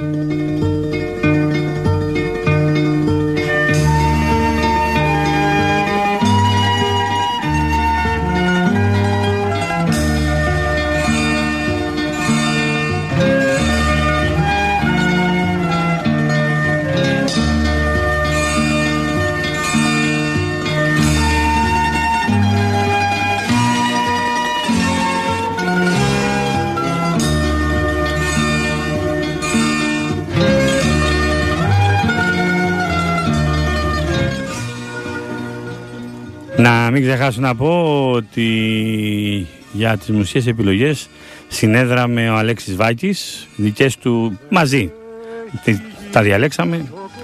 Να μην ξεχάσω να πω ότι για τις μουσικές επιλογές συνέδραμε ο Αλέξης Βάκης, δικές του μαζί. Τα διαλέξαμε.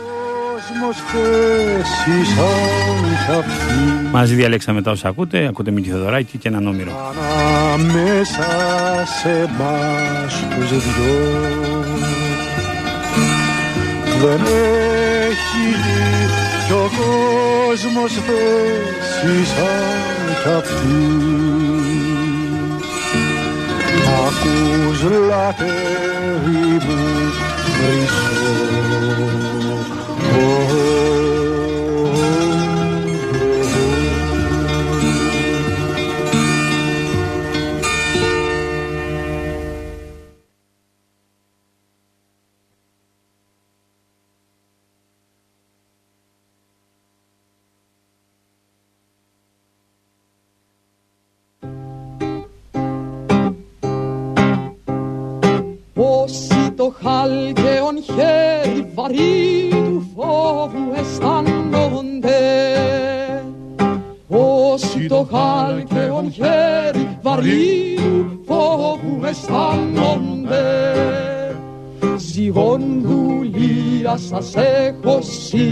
Μαζί διαλέξαμε τα όσα ακούτε Μίκη Θεοδωράκη και έναν Όμηρο. Ανάμεσα σε εμάς τους δυο δεν έχει κι ο κόσμος θέση σαν κι αυτή. Ακούς λατέρι μου χρυσό, Όσοι το χάλκεον χέρι βαρύ του φόβου αισθάνονται, όσοι το χάλκεον χέρι βαρύ του φόβου αισθάνονται, ζυγόν δουλεία σας έχω συ.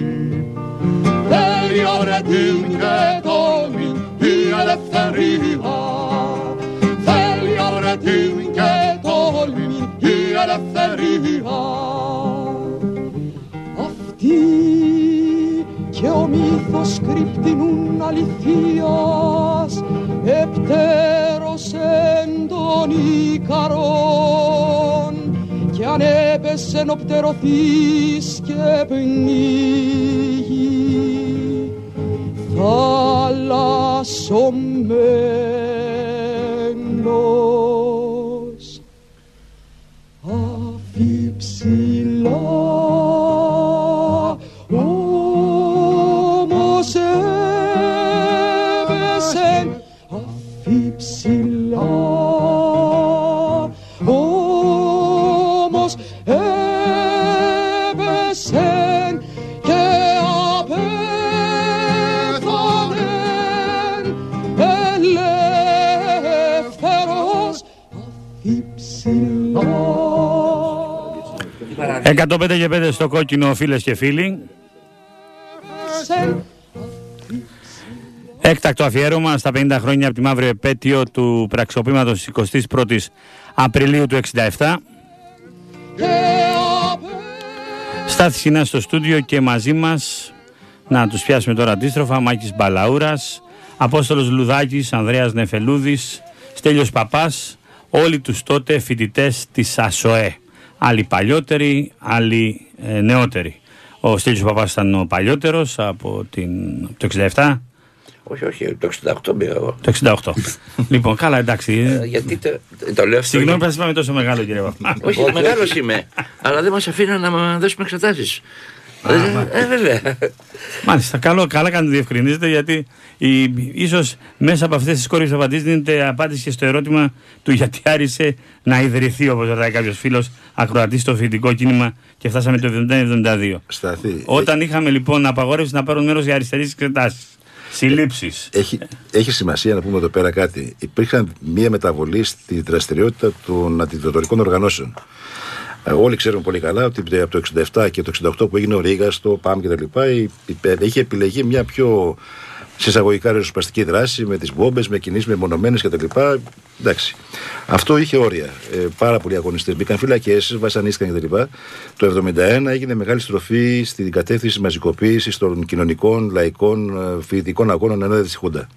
Θέλει ωρετήν και τόλμη η ελευθερία, θέλει ωρετήν και τόλμη η ελευθερία. Αυτή και ο μύθος κρυπτινούν αληθείας επτέρος εν των Ικαρών, κι αν έπεσεν ο πτερωθείς και πνίγει θαλασσωμένος αφιψηλά, όμως έπεσεν αφιψηλά, όμως έπεσεν και απέθανεν ελεύθερος αφιψηλά. 105 και 5 στο κόκκινο, φίλες και φίλοι. Έκτακτο αφιέρωμα στα 50 χρόνια από τη μαύρη επέτειο του πραξικοπήματος 21ης Απριλίου του 1967. Στάθη Σινά στο στούντιο και μαζί μας, να τους πιάσουμε τώρα αντίστροφα, Μάκης Μπαλαούρας, Απόστολος Λουδάκης, Ανδρέας Νεφελούδης, Στέλιος Παπάς, όλοι τους τότε φοιτητές της ΑΣΟΕ. Άλλοι παλιότεροι, άλλοι νεότεροι. Ο Στέλιος Παπάς ήταν ο παλιότερος από το 67. Όχι, το 68 πήγα εγώ. Το 68. Λοιπόν, καλά, εντάξει. Γιατί το λέω αυτό. Συγγνώμη που σας είπαμε τόσο μεγάλο, κύριε Παπά. Όχι, μεγάλος είμαι. Αλλά δεν μας αφήνουν να δώσουμε εξετάσεις. Βέβαια. Μάλιστα, καλά κάνετε διευκρινίζετε, γιατί ίσως μέσα από αυτές τις κόρυφες απαντήσεις δίνεται απάντηση και στο ερώτημα του γιατί άρισε να ιδρυθεί, όπως ρωτάει κάποιος φίλος ακροατής, στο φοιτητικό κίνημα και φτάσαμε το 1972. Σταθεί. Όταν είχαμε λοιπόν απαγόρευση να πάρουν μέρος οι αριστερείς εξετάσεις. Συλλήψεις. Έχει σημασία να πούμε εδώ πέρα κάτι. Υπήρχαν μία μεταβολή στη δραστηριότητα των αντιδοτορικών οργανώσεων. Όλοι ξέρουν πολύ καλά ότι από το 67 και το 68 που έγινε ο Ρήγας, το ΠΑΜ κτλ. Είχε επιλεγεί μια πιο συσσαγωγικά ριζοσπαστική δράση με τις βόμπες, με κινήσεις μεμονωμένες κτλ. Εντάξει. Αυτό είχε όρια. Πάρα πολλοί αγωνιστές μπήκαν φυλακές, βασανίστηκαν κτλ. Το 1971 έγινε μεγάλη στροφή στην κατεύθυνση μαζικοποίησης των κοινωνικών, λαϊκών, φοιτητικών αγώνων ενάντια στη Χούντα.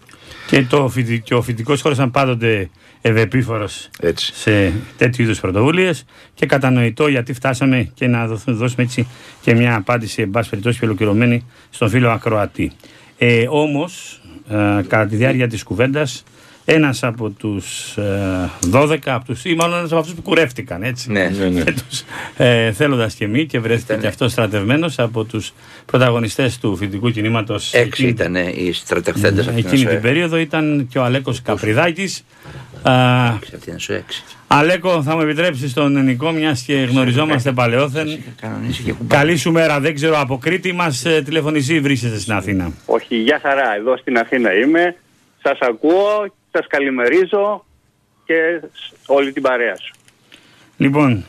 Και ο φοιτητικός χώρος ήταν πάντοτε ευεπίφορος σε τέτοιου είδους πρωτοβουλίες και κατανοητό γιατί φτάσαμε και να δώσουμε έτσι και μια απάντηση, εν πάση περιπτώσει, και ολοκληρωμένη στον φίλο ακροατή. Όμως, κατά τη διάρκεια της κουβέντας, ένας από τους 12, ή μάλλον ένας από αυτούς που κουρεύτηκαν, έτσι. Ναι. Θέλοντας και μη, και βρέθηκε και αυτός στρατευμένος από τους πρωταγωνιστές του φοιτητικού κινήματος. 6 ήταν οι στρατευθέντες εκείνη την περίοδο, ήταν και ο Αλέκος Καπριδάκης. Αυτή είναι σου 6. Αλέκο, θα μου επιτρέψεις τον Νικό, μιας και γνωριζόμαστε παλαιόθεν. Καλή σου μέρα, δεν ξέρω, από Κρήτη μας τηλεφωνείς ή βρίσκεσαι στην Αθήνα? Όχι, για χαρά, εδώ στην Αθήνα είμαι. Σας ακούω, σας καλημερίζω και όλη την παρέα σου. Λοιπόν,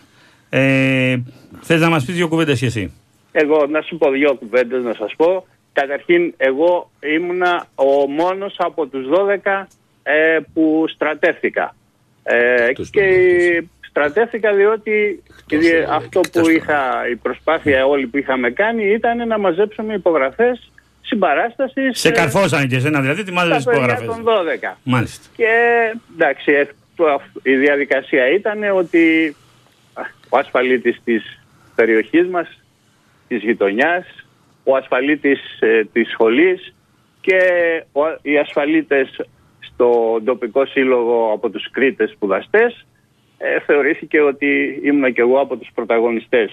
θες να μας πεις 2 κουβέντες και εσύ? Εγώ να σου πω 2 κουβέντες να σας πω. Καταρχήν, εγώ ήμουνα ο μόνος από τους 12 που στρατεύτηκα. Και στρατεύτηκα διότι αυτό που η προσπάθεια όλη που είχαμε κάνει ήταν να μαζέψουμε υπογραφές συμπαράστασης. Σε καρφώσανε και εσένα δηλαδή, τι μάζεψες υπογραφές? Των 12. Μάλιστα. Και εντάξει, η διαδικασία ήταν ότι ο ασφαλίτης της περιοχής μας, της γειτονιάς, ο ασφαλίτης της σχολής και οι ασφαλίτες στο τοπικό σύλλογο από τους Κρήτες σπουδαστές, θεωρήθηκε ότι ήμουν και εγώ από τους πρωταγωνιστές.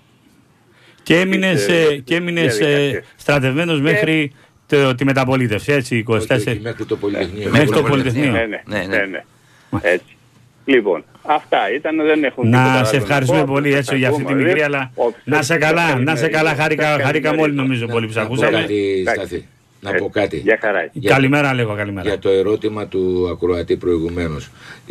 Και έμεινες στρατευμένος μέχρι τη μεταπολίτευση, έτσι, 24. Μέχρι το Πολυτεχνείο. Μέχρι το Πολυτεχνείο. Ναι. Έτσι. Λοιπόν, αυτά ήταν, δεν έχουν να σε ευχαριστούμε πολύ έτσι για αυτή τη μικρή, αλλά να σε καλά, χάρηκαμε όλοι νομίζω πολύ που σε ακούσαμε. Να πω κάτι. Καλημέρα, λέγω, καλημέρα. Για το ερώτημα του ακροατή προηγουμένως.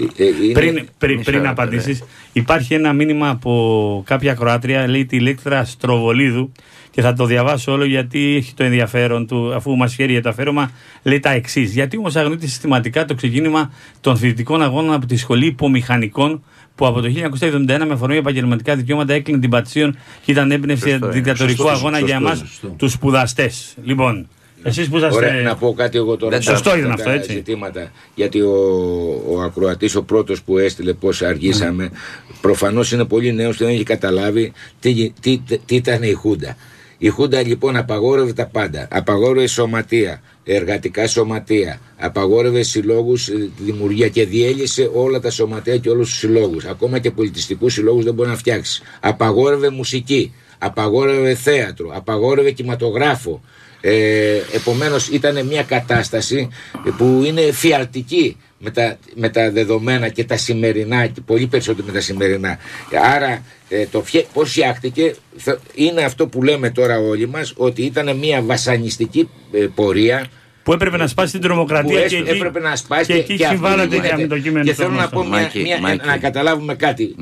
Πριν απαντήσεις, υπάρχει ένα μήνυμα από κάποια ακροάτρια, λέει τη Ηλέκτρα Στροβολίδου, και θα το διαβάσω όλο γιατί έχει το ενδιαφέρον του, αφού μας χαίρει το αφαίρεμα, λέει τα εξής. Γιατί όμως αγνοείται συστηματικά το ξεκίνημα των φοιτητικών αγώνων από τη Σχολή Υπομηχανικών, που από το 1971 με αφορμή επαγγελματικά δικαιώματα έκλεινε την Πατσίων και ήταν έμπνευση δικτατορικού αγώνα για εμάς τους σπουδαστές. Λοιπόν, εσείς που είσαστε... Ωραία, να πω κάτι εγώ τώρα. Σωστό ήταν αυτό, έτσι. Ζητήματα, γιατί ο ακροατής, ο πρώτος που έστειλε πώς αργήσαμε, προφανώς είναι πολύ νέος και δεν έχει καταλάβει τι ήταν η Χούντα. Η Χούντα λοιπόν απαγόρευε τα πάντα. Απαγόρευε σωματεία, εργατικά σωματεία, απαγόρευε συλλόγους, δημιουργία, και διέλυσε όλα τα σωματεία και όλους τους συλλόγους. Ακόμα και πολιτιστικούς συλλόγους δεν μπορεί να φτιάξει. Απαγόρευε μουσική, απαγόρευε θέατρο, απαγόρευε κινηματογράφο. Επομένως ήταν μια κατάσταση που είναι φιαλτική με τα δεδομένα και τα σημερινά, και πολύ περισσότερο με τα σημερινά. Άρα πώς φτιάχτηκε είναι αυτό που λέμε τώρα όλοι μας, ότι ήταν μια βασανιστική πορεία που έπρεπε να σπάσει την τρομοκρατία και έπρεπε να σπάσει, και εκεί συμβάλλεται και το κείμενο. Και θέλω να πω να καταλάβουμε κάτι.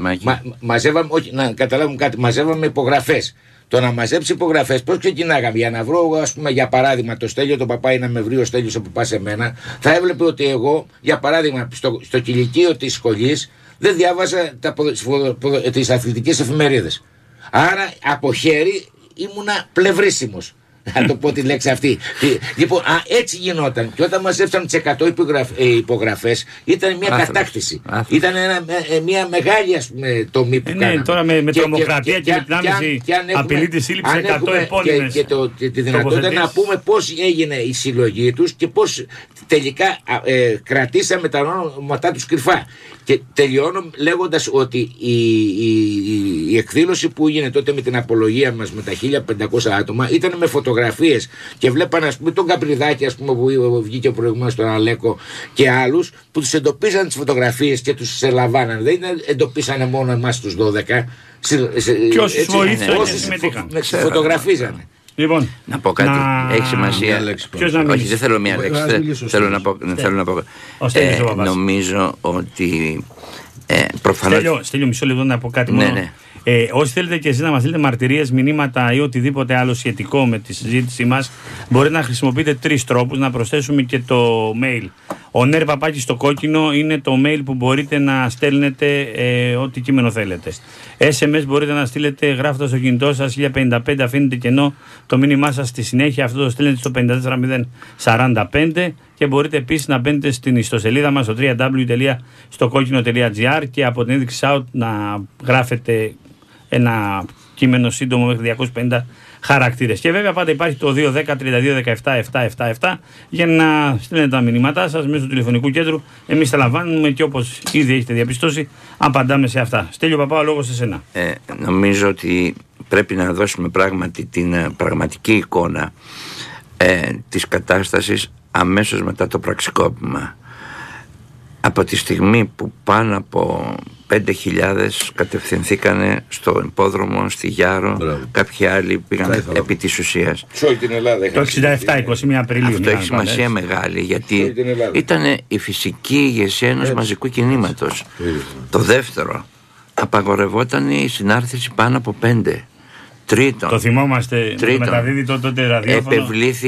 Μαζεύαμε υπογραφές. Το να μαζέψει υπογραφές, πώς ξεκινάγαμε? Για να βρω, ας πούμε, για παράδειγμα, το Στέλιο τον παπά ή να με βρει ο Στέλιος ο παπάς σε μένα, θα έβλεπε ότι εγώ, για παράδειγμα, στο κηλικείο της σχολής δεν διάβαζα τις αθλητικές εφημερίδες. Άρα από χέρι ήμουνα πλευρίσιμος. Να το πω τη λέξη αυτή. Λοιπόν, έτσι γινόταν. Και όταν μαζέψαν τις 100 υπογραφές, ήταν μια κατάκτηση. Ήταν μια μεγάλη, ας πούμε, τομή που κάναμε. Ναι, τώρα με τρομοκρατία και με την άμεση απειλή της σύλληψης 100 επώνυμες. Και τη δυνατότητα να πούμε πώς έγινε η συλλογή τους και πώς τελικά κρατήσαμε τα ονόματά τους κρυφά. Και τελειώνω λέγοντας ότι η εκδήλωση που έγινε τότε με την απολογία μας με τα 1500 άτομα ήταν με φωτογραφίες, και βλέπανε, ας πούμε, τον Καπριδάκη, ας πούμε, που βγήκε προηγουμένως, τον Αλέκο και άλλους, που τους εντοπίζαν τις φωτογραφίες και τους ελαμβάνανε. Δεν εντοπίσανε μόνο εμάς τους 12 και όσους βοήθησαν και συμμετείχαν. Φωτογραφίζανε. Λοιπόν, να πω κάτι, έχει σημασία. Όχι, δεν θέλω μία λέξη. Θέλω να πω. Νομίζω ότι προφανώς. Στέλιο, μισό λεπτό να πω κάτι μόνο. Ναι. Όσοι θέλετε και εσείς να μας στείλετε μαρτυρίες, μηνύματα ή οτιδήποτε άλλο σχετικό με τη συζήτησή μας, μπορείτε να χρησιμοποιείτε 3 τρόπους, να προσθέσουμε και το mail Ο Νέρ Παπάκη στο κόκκινο είναι το mail που μπορείτε να στέλνετε ό,τι κείμενο θέλετε. SMS μπορείτε να στείλετε γράφοντας στο κινητό σας 1055, αφήνετε κενό το μήνυμά σας στη συνέχεια. Αυτό το στέλνετε στο 54045 και μπορείτε επίσης να μπαίνετε στην ιστοσελίδα μας στο www.stokokino.gr και από την ένδειξη out να γράφετε ένα κείμενο σύντομο μέχρι 250 χαρακτήρες. Και βέβαια πάντα υπάρχει το 210-32-17-777 για να στείλετε τα μηνύματά σας μέσω του τηλεφωνικού κέντρου. Εμείς τα λαμβάνουμε και όπως ήδη έχετε διαπιστώσει απαντάμε σε αυτά. Στέλιο Παπά, ο λόγος σε σένα. Νομίζω ότι πρέπει να δώσουμε πράγματι την πραγματική εικόνα της κατάστασης αμέσως μετά το πραξικόπημα. Από τη στιγμή που πάνω από 5.000 κατευθυνθήκανε στο υπόδρομο, στη Γιάρο, κάποιοι άλλοι πήγαν επί της ουσίας. Σε όλη την Ελλάδα. Το 67, 21 Απριλίου. Αυτό έχει σημασία μεγάλη, γιατί ήταν η φυσική ηγεσία ενός μαζικού κινήματος. Το δεύτερο, απαγορευόταν η συνάρτηση πάνω από 5. Τρίτον, το θυμόμαστε, το μεταδίδει τότε ραδιόφωνο.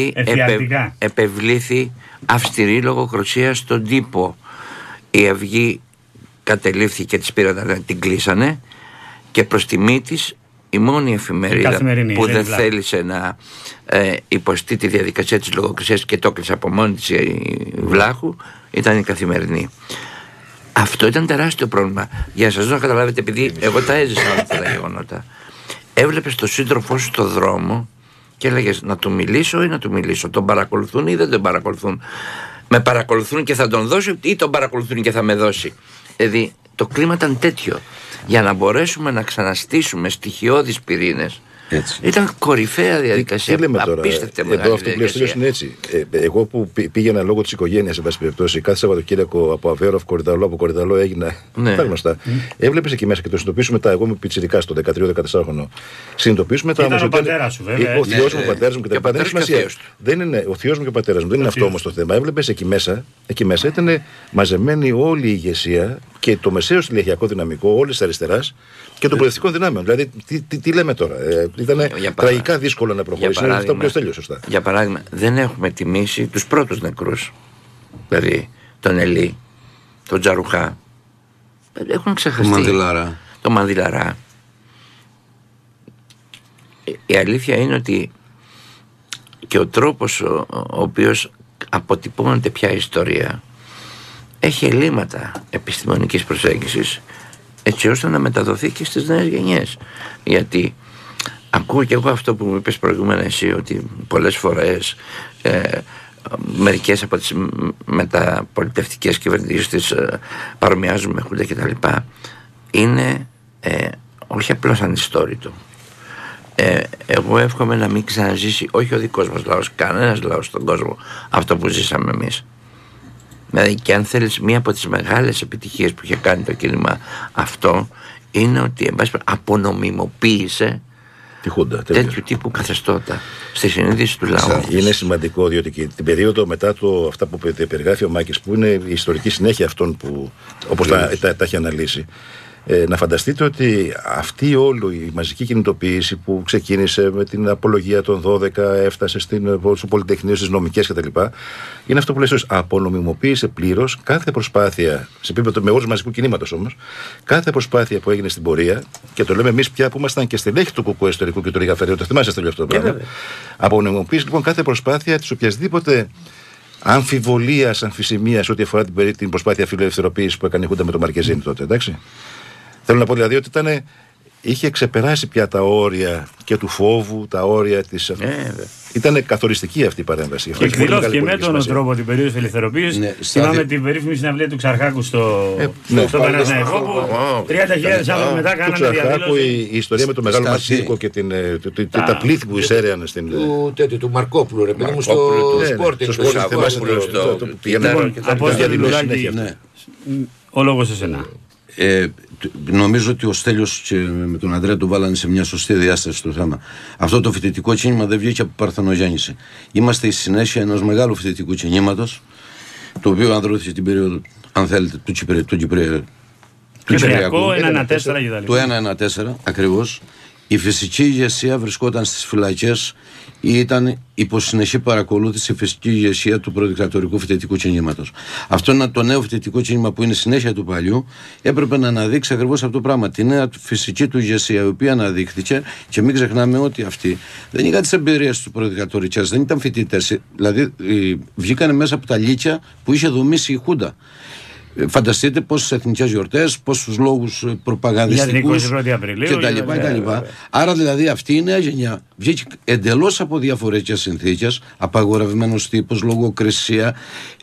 Επευλήθη αυστηρή λογοκρισία στον τύπο. Η Αυγή κατελήφθηκε, της πήραν, την κλείσανε και προς τιμή της η μόνη εφημερίδα που δεν θέλησε να υποστεί τη διαδικασία της λογοκρισίας και το έκλεισε από μόνη της η Βλάχου ήταν η Καθημερινή. Αυτό ήταν τεράστιο πρόβλημα. Για να σας δω να καταλάβετε, επειδή εγώ τα έζησα αυτά τα γεγονότα. Έβλεπες τον σύντροφό σου στο δρόμο και έλεγες να του μιλήσω ή να του μιλήσω. Τον παρακολουθούν ή δεν τον παρακολουθούν. Με παρακολουθούν και θα τον δώσω ή τον παρακολουθούν και θα με δώσει. Δηλαδή το κλίμα ήταν τέτοιο. Για να μπορέσουμε να ξαναστήσουμε στοιχειώδεις πυρήνες. Έτσι. Ήταν κορυφαία διαδικασία. Απίστευτη μεγάλη αυτό που λέω είναι έτσι. Εγώ που πήγαινα λόγω της οικογένειας, εν πάση περιπτώσει, κάθε Σαββατοκύριακο από Αβέροφ, από Κορυδαλό έγινα. Τα γνωστά. Έβλεπες εκεί μέσα και το συνειδητοποιήσουμε μετά. Εγώ είμαι πιτσιρικάς στο 13-14 χρονών. Συνειδητοποιήσουμε τα όμως. Ο πατέρας σου, βέβαια. Ο θειός μου, ο πατέρας μου και τα λοιπά. Δεν έχει σημασία. Δεν είναι ο θειός μου και ο πατέρας μου. Δεν είναι αυτό όμως το θέμα. Έβλεπες εκεί μέσα ήταν μαζεμένη όλη η ηγεσία και το μεσαίο στελεχειακό δυναμικό όλη τη αριστερά και των προοδευτικών δυνάμεων. Δηλαδή, τι λέμε τώρα. Ήταν τραγικά δύσκολο να προχωρήσει. Είναι αυτό που τέλειωσε σωστά. Για παράδειγμα, δεν έχουμε τιμήσει τους πρώτους νεκρούς. Δηλαδή, τον Ελί, τον Τζαρουχά. Έχουν ξεχαστεί. Το Μανδυλαρά. Η αλήθεια είναι ότι και ο τρόπος ο οποίος αποτυπώνεται πια η ιστορία έχει ελλείμματα επιστημονικής προσέγγισης, έτσι ώστε να μεταδοθεί και στις νέες γενιές. Γιατί ακούω και εγώ αυτό που μου είπες προηγούμενα εσύ, ότι πολλές φορές μερικές από τις μεταπολιτευτικές κυβερνήσεις τις παρομοιάζουν με Χούντα κτλ. Είναι όχι απλώς ανιστόρητο. Εγώ εύχομαι να μην ξαναζήσει, όχι ο δικός μας λαός, κανένας λαός στον κόσμο, αυτό που ζήσαμε εμείς. Δηλαδή, και αν θέλεις, μία από τις μεγάλες επιτυχίες που είχε κάνει το κίνημα αυτό είναι ότι απονομιμοποίησε τη Χούντα, τέτοιου τύπου καθεστώτα στη συνείδηση του λαού. Είναι σημαντικό, διότι και την περίοδο μετά αυτά που περιγράφει ο Μάκης, που είναι η ιστορική συνέχεια αυτών που όπως τα έχει αναλύσει, να φανταστείτε ότι αυτή όλη η μαζική κινητοποίηση που ξεκίνησε με την απολογία των 12, έφτασε στο Πολυτεχνείο, στις νομικές κτλ. Είναι αυτό που λες, απονομιμοποίησε πλήρως κάθε προσπάθεια, σε επίπεδο με όρους μαζικού κινήματος όμως, κάθε προσπάθεια που έγινε στην πορεία, και το λέμε εμείς πια που ήμασταν και στελέχη του ΚΚ ιστορικού και του Ρηγαφερίου, το θυμάσαι αυτό το πράγμα. Απονομιμοποίησε λοιπόν κάθε προσπάθεια της οποιασδήποτε αμφιβολίας, αμφισημίας ό,τι αφορά την προσπάθεια φιλελευθεροποίησης που έκανε η Χούντα με τον Μαρκεζίνη τότε, εντάξει. Θέλω να πω δηλαδή ότι είχε ξεπεράσει πια τα όρια και του φόβου, τα όρια της. Ήταν καθοριστική αυτή η παρέμβαση. Και εκδηλώθηκε με τον τρόπο την περίοδο της ελευθεροποίησης. Θυμάμαι την περίφημη συναυλία του Ξαρχάκου στο Παναθηναϊκό, που 30.000 άνθρωποι μετά κάνανε διαδήλωση. Η ιστορία με το μεγάλο Μασίκο και τα πλήθη που εισέρεαν στην. Του Μαρκόπουλου, ρε παιδί μου, στο Σπόρτινγκ. Από ό,τι διαδηλώσει. Ο λόγος σε σένα. Νομίζω ότι ο Στέλιος και με τον Ανδρέα του βάλανε σε μια σωστή διάσταση το θέμα. Αυτό το φοιτητικό κίνημα δεν βγήκε από παρθενογέννηση. Είμαστε στη συνέχεια ενός μεγάλου φοιτητικού κινήματος, το οποίο ανδρώθηκε την περίοδο, αν θέλετε, του Κυπριακού. Του 1-1-4 ακριβώς. η φυσική ηγεσία βρισκόταν στις φυλακές ή ήταν υπό συνεχή παρακολούθηση η φυσική ηγεσία του προδικτατορικού φοιτητικού κινήματος. Αυτό είναι το νέο φοιτητικό κίνημα που είναι συνέχεια του παλιού, έπρεπε να αναδείξει ακριβώς αυτό το πράγμα. Τη νέα φυσική του ηγεσία, η οποία αναδείχθηκε, και μην ξεχνάμε ότι αυτοί δεν είχαν τις εμπειρίες του προδικτατορικές, δεν ήταν φοιτητές. Δηλαδή βγήκανε μέσα από τα λύκεια που είχε δομήσει η Χούντα. Φανταστείτε πόσες εθνικές γιορτές, πόσους λόγους προπαγανδιστικούς κτλ. Άρα δηλαδή αυτή η νέα γενιά βγήκε εντελώς από διαφορετικές συνθήκες, απαγορευμένος τύπος, λογοκρισία,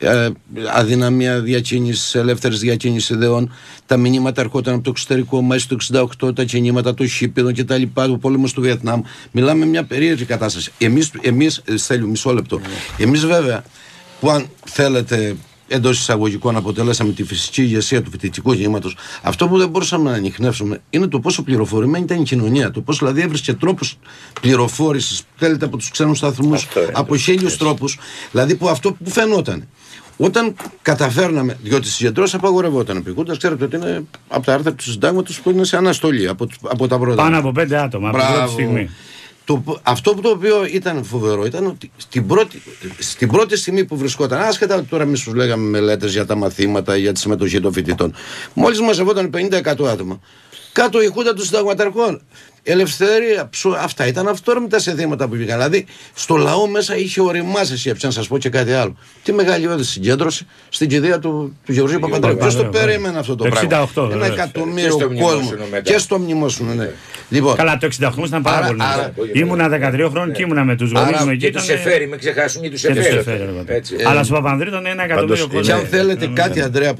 αδυναμία διακίνησης, ελεύθερης διακίνησης ιδεών. Τα μηνύματα ερχόταν από το εξωτερικό, μέσα στο 1968, τα κινήματα των Χίπιδων κτλ. Ο πόλεμος του Βιετνάμ. Μιλάμε μια περίεργη κατάσταση. Εμείς Στέλιο, μισό λεπτό. Εμείς βέβαια, που αν θέλετε, εντός εισαγωγικών, αποτελέσαμε τη φυσική ηγεσία του φοιτητικού κινήματος. Αυτό που δεν μπορούσαμε να ανιχνεύσουμε είναι το πόσο πληροφορημένη ήταν η κοινωνία. Το πόσο δηλαδή έβρισκε τρόπους πληροφόρησης, θέλετε, από τους ξένους σταθμούς, από 1000 τρόπους. Δηλαδή που αυτό που φαινόταν. Όταν καταφέρναμε, διότι στις συγκεντρώσεις απαγορευόταν επικούντας, ξέρετε ότι είναι από τα άρθρα του συντάγματος που είναι σε αναστολή από τα πρώτα. Πάνω από 5 άτομα από την πρώτη στιγμή. Αυτό το οποίο ήταν φοβερό ήταν ότι στην πρώτη στιγμή που βρισκόταν, άσχετα τώρα εμείς τους λέγαμε μελέτες για τα μαθήματα, για τη συμμετοχή των φοιτητών, μόλις μαζευόταν 50-100 άτομα, κάτω η Χούντα των συνταγματαρχών, ελευθερία, αυτά ήταν αυτόρμητα συνθήματα που βγήκαν. Δηλαδή στο λαό μέσα είχε οριμάσει σκέψη, να σας πω και κάτι άλλο. Τι μεγαλειώδη συγκέντρωση στην κηδεία του Γεωργίου Παπανδρέου. Ποιος το περίμενε αυτό το πράγμα? 68, ένα εκατομμύριο κόσμο. Και στο μνημόσυνο, ναι. Λοιπόν, καλά, το 68 ήταν πάρα πολύ. Ήμουνα 13 χρόνια και ήμουνα με τους γονείς μου εκεί. Και τους εφέρει, μην ξεχάσουν, και τους εφέρει. Αλλά στο Παπανδρέου ήταν 1 εκατομμύριο κόσμο. Και αν θέλετε κάτι, Ανδρέα,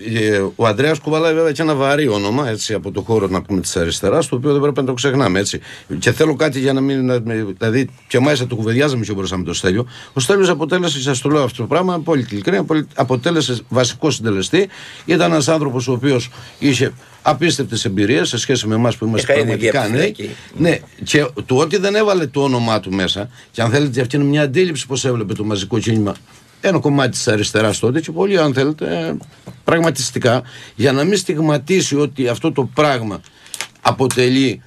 ο Ανδρέας κουβαλάει βέβαια και ένα βαρύ όνομα, έτσι, από το χώρο να πούμε της αριστεράς, το οποίο δεν πρέπει να το ξεχνάμε, έτσι. Και θέλω κάτι για να μην. Δηλαδή, και μάλιστα το κουβεντιάζαμε πιο μπροστά με το Στέλιο. Ο Στέλιος αποτέλεσε, σας το λέω αυτό το πράγμα, πολύ ειλικρινά, αποτέλεσε βασικό συντελεστή. Ήταν ένας άνθρωπος ο οποίος είχε απίστευτες εμπειρίες σε σχέση με εμάς που είμαστε πραγματικά νέοι. Ναι, και το ότι δεν έβαλε το όνομά του μέσα, και αν θέλετε, αυτή είναι μια αντίληψη πώς έβλεπε το μαζικό κίνημα ένα κομμάτι της αριστεράς τότε, και πολύ, αν θέλετε, πραγματιστικά, για να μην στιγματίσει ότι αυτό το πράγμα αποτελεί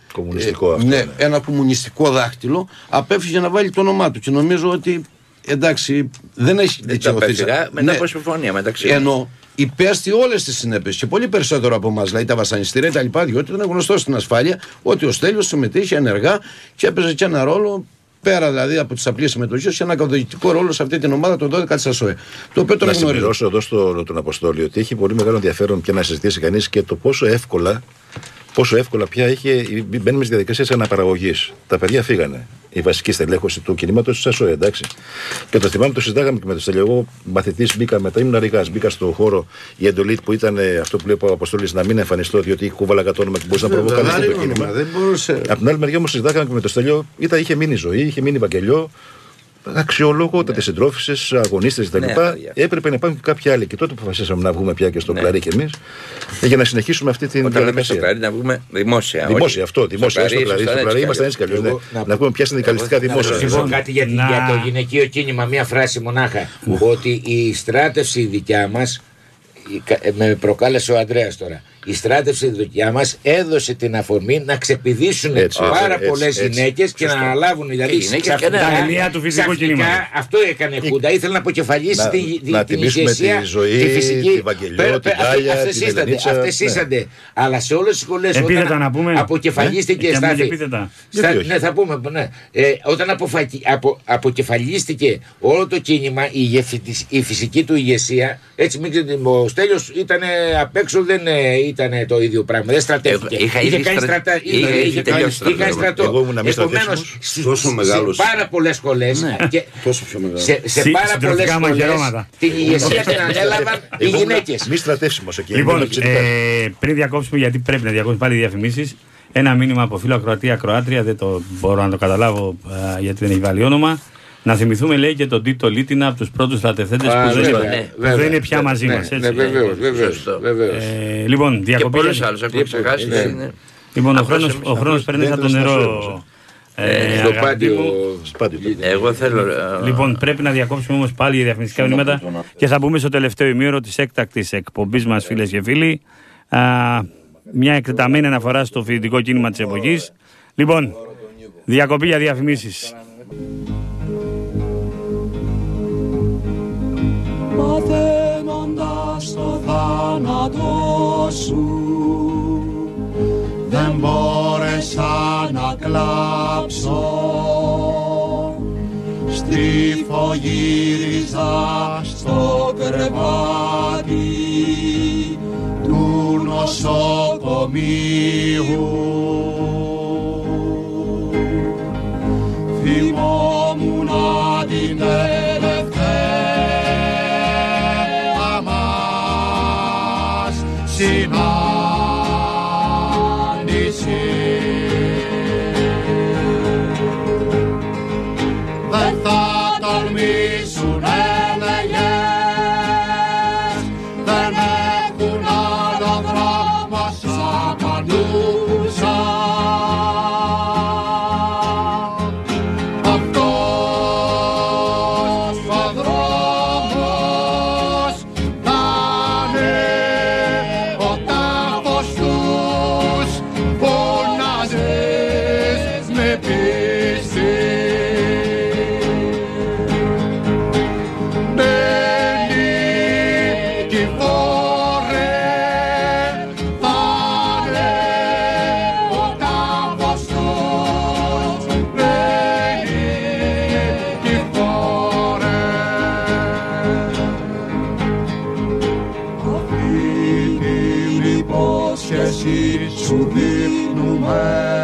ένα κομμουνιστικό δάχτυλο, απέφυγε να βάλει το όνομά του. Και νομίζω ότι, εντάξει, δεν έχει δικαιωθεί. Μετά από συμφωνία μεταξύ. Ενώ υπέστη όλες τις συνέπειες και πολύ περισσότερο από εμάς, δηλαδή τα βασανιστήρια τα λοιπά, διότι ήταν γνωστό στην ασφάλεια ότι ο Στέλιος συμμετείχε ενεργά και έπαιζε και ένα ρόλο, πέρα δηλαδή από τις απλές συμμετοχές, και ένα καθοδηγητικό ρόλο σε αυτή την ομάδα των 12 της ΑΣΟΕ. Το οποίο τον γνωρίζω. Να συμπληρώσω εδώ στον Αποστόλη ότι έχει πολύ μεγάλο ενδιαφέρον πια να συζητήσει κανείς και το πόσο εύκολα πια μπαίνουμε στη διαδικασία της αναπαραγωγής. Τα παιδιά φύγανε. Η βασική στελέχωση του κινήματος της ΑΣΟΕ, εντάξει. Και το θυμάμαι, το συζητάγαμε και με το Στέλιο. Εγώ μαθητής μπήκα μετά, ήμουν αρηγάς, μπήκα στο χώρο. Η εντολή που ήταν αυτό που λέει ο Αποστόλης, να μην εμφανιστώ, διότι κουβάλα κατόνομα και μπορούσε να προβοκαλέσει το κίνημα. Από την άλλη μεριά όμως συζητάγαμε και με το Στέλιο, είχε μείνει ζωή, είχε μείνει Βαγγελιό. Αξιολόγο, συντρόφισσες, αγωνίστες κτλ. Έπρεπε να υπάρχουν και κάποιοι άλλοι. Και τότε αποφασίσαμε να βγούμε πια και στο Κλαρί κι εμείς, για να συνεχίσουμε αυτή την διαδικασία. Στο Κλαρί να βγούμε δημόσια. Δημόσια, αυτό. Δημόσια. Στο Κλαρί ήμασταν έτσι κι αλλιώς. Να πούμε πια συνδικαλιστικά δημόσια. Να ρωτήσω κάτι για το γυναικείο κίνημα, μία φράση μονάχα. Ότι η στράτευση δικιά μας, με προκάλεσε ο Ανδρέας τώρα. Η στράτευση δικιά μας έδωσε την αφορμή να ξεπηδήσουν πάρα πολλές γυναίκες και να αναλάβουν. Δηλαδή, τα ενία του φυσικού κινήματος. Αυτό έκανε η Χούντα. Ήθελε να αποκεφαλίσει την ηγεσία, τη ζωή, τη φυσική. Τη Βαγγελιό, την Κάλια, αυτές ήσανται. Αλλά σε όλες τις σχολές, όταν αποκεφαλίστηκε. Ναι, θα πούμε. Όταν αποκεφαλίστηκε όλο το κίνημα, η φυσική του ηγεσία, έτσι μην ξέρετε, ο Στέλιος ήταν απ' έξω, δεν ήταν το ίδιο πράγμα. Δεν στρατεύτηκε. Είχε κάνει στρατό. Επομένως, σε πάρα πολλές σχολές και σε πάρα πολλές σχολές την ηγεσία την ανέλαβαν οι γυναίκες. Μη στρατεύσιμος εκεί. Λοιπόν, πριν διακόψουμε, γιατί πρέπει να διακόψουμε πάλι διαφημίσεις, ένα μήνυμα από φίλο Ακροατία, δεν το μπορώ να το καταλάβω γιατί δεν έχει βάλει όνομα. Να θυμηθούμε, λέει, και τον Τίτο Λίτινα, από τους πρώτους στρατευθέντες που δεν είναι πια μαζί μας. Βεβαίως. Λοιπόν, διακοπή. Και πολλούς άλλους, έχουμε ξεχάσει. Λοιπόν, ο χρόνος παίρνει σαν το νερό. Εγώ θέλω. Λοιπόν, πρέπει να διακόψουμε όμως πάλι για διαφημιστικά μηνύματα και θα μπούμε στο τελευταίο ημίωρο της έκτακτης εκπομπής μας, φίλες και φίλοι. Μια εκτεταμένη αναφορά στο φοιτητικό κίνημα της εποχής. Λοιπόν, διακοπή για διαφημίσεις. Μαθαίνοντας το θάνατό σου, δεν μπόρεσα να κλάψω. Στριφογύριζα στο κρεβάτι του νοσοκομείου. Θυμόμουνα την τελευταία μας συνάντηση. Δεν θα τολμήσουν έλεγες, δεν έχουν άλλο δρόμο σαν παντούσα. Αυτός ο δρόμος θα είναι ο τάφος τους που να ζεις με πίστη. Σου δείχνουμε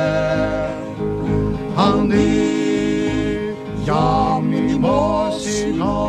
αντί για μνημόσυνο.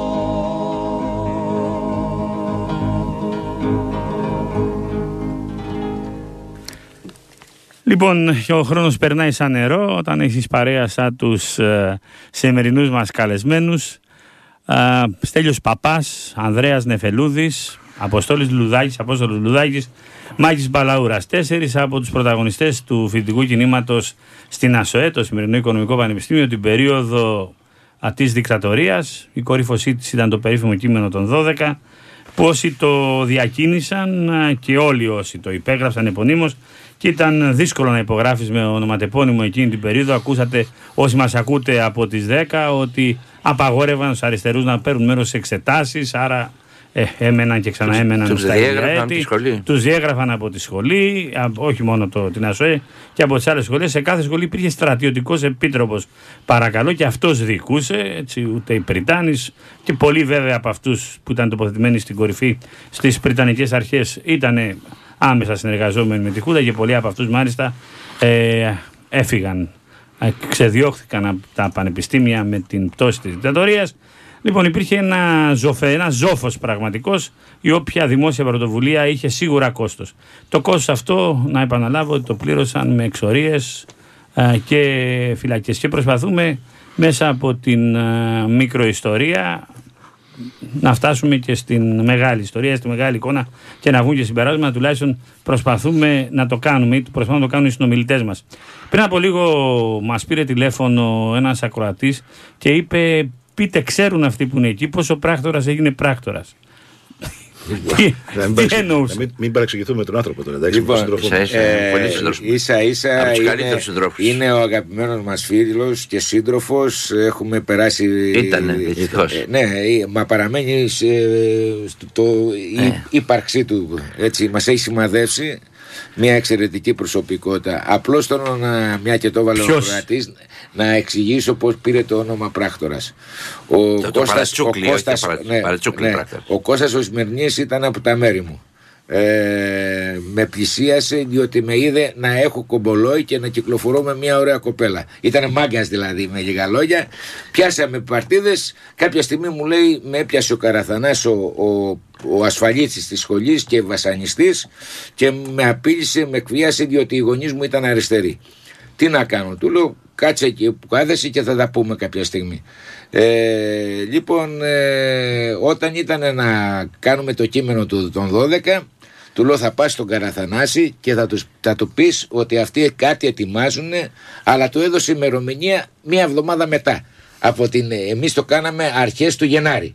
Λοιπόν, ο χρόνος περνάει σαν νερό όταν έχεις παρέα σαν τους σημερινούς μας καλεσμένους. Στέλιος Παπάς, Ανδρέας Νεφελούδης, Απόστολος Λουδάκης, Μάκης Μπαλαούρας. 4 από τους πρωταγωνιστές του φοιτητικού κινήματος στην ΑΣΟΕ, το σημερινό Οικονομικό Πανεπιστήμιο, την περίοδο της δικτατορίας. Η κορύφωσή της ήταν το περίφημο κείμενο των 12, που όσοι το διακίνησαν και όλοι όσοι το υπέγραψαν επωνύμως, και ήταν δύσκολο να υπογράφεις με ονοματεπώνυμο εκείνη την περίοδο. Ακούσατε όσοι μας ακούτε από τις 10 ότι απαγόρευαν στους αριστερούς να παίρνουν μέρος σε εξετάσεις, άρα έμεναν και ξαναέμεναν στα ίδια έτη. Τους διέγραφαν από τη σχολή, όχι μόνο την ΑΣΟΕ, και από τις άλλες σχολές. Σε κάθε σχολή υπήρχε στρατιωτικός επίτροπος, παρακαλώ, και αυτός διοικούσε, έτσι, ούτε οι Πριτάνης, και πολλοί βέβαια από αυτούς που ήταν τοποθετημένοι στην κορυφή στις Πριτανικές αρχές ήταν άμεσα συνεργαζόμενοι με τη Χούντα, και πολλοί από αυτούς μάλιστα έφυγαν, ξεδιώχθηκαν από τα πανεπιστήμια με την πτώση της δικτατορίας. Λοιπόν, υπήρχε ένα ζόφος πραγματικός, η όποια δημόσια πρωτοβουλία είχε σίγουρα κόστος. Το κόστος αυτό, να επαναλάβω, ότι το πλήρωσαν με εξορίες και φυλακές. Και προσπαθούμε μέσα από την μικροϊστορία να φτάσουμε και στην μεγάλη ιστορία, στη μεγάλη εικόνα, και να βγουν και συμπεράσματα. Τουλάχιστον προσπαθούμε να το κάνουμε, ή προσπαθούν να το κάνουν οι συνομιλητές μας. Πριν από λίγο μας πήρε τηλέφωνο ένας ακροατής και είπε: πείτε, ξέρουν αυτοί που είναι εκεί πως ο πράκτορας έγινε πράκτορας. Τι εννοούσε? Μην παρεξηγηθούμε τον άνθρωπο τώρα, εντάξει. Λοιπόν, ίσα-ίσα είναι ο αγαπημένος μας φίλος και σύντροφος. Έχουμε περάσει. Ήτανε, δυστυχώς. Ναι, μα παραμένει το ύπαρξή του. Έτσι, μας έχει σημαδεύσει. Μια εξαιρετική προσωπικότητα. Απλώς θέλω μια και το έβαλε ο κρατής, να εξηγήσω πώς πήρε το όνομα πράκτορας. Ο Κώστας ο Σμυρνής ήταν από τα μέρη μου. Με πλησίασε διότι με είδε να έχω κομπολόι και να κυκλοφορώ με μια ωραία κοπέλα. Ήταν μάγκας δηλαδή, με λίγα λόγια. Πιάσαμε παρτίδες. Κάποια στιγμή μου λέει, με έπιασε ο Καραθανάς, ο ασφαλίτης της σχολής και βασανιστής, και με απείλησε, με εκβίασε διότι οι γονείς μου ήταν αριστεροί. Τι να κάνω? Του λέω, κάτσε εκεί που κάθεσαι και θα τα πούμε κάποια στιγμή. Λοιπόν, όταν ήταν να κάνουμε το κείμενο των 12, του λέω, θα πας στον Καραθανάση και θα του πεις ότι αυτοί κάτι ετοιμάζουν, αλλά του έδωσε ημερομηνία 1 εβδομάδα μετά. Εμείς το κάναμε αρχές του Γενάρη.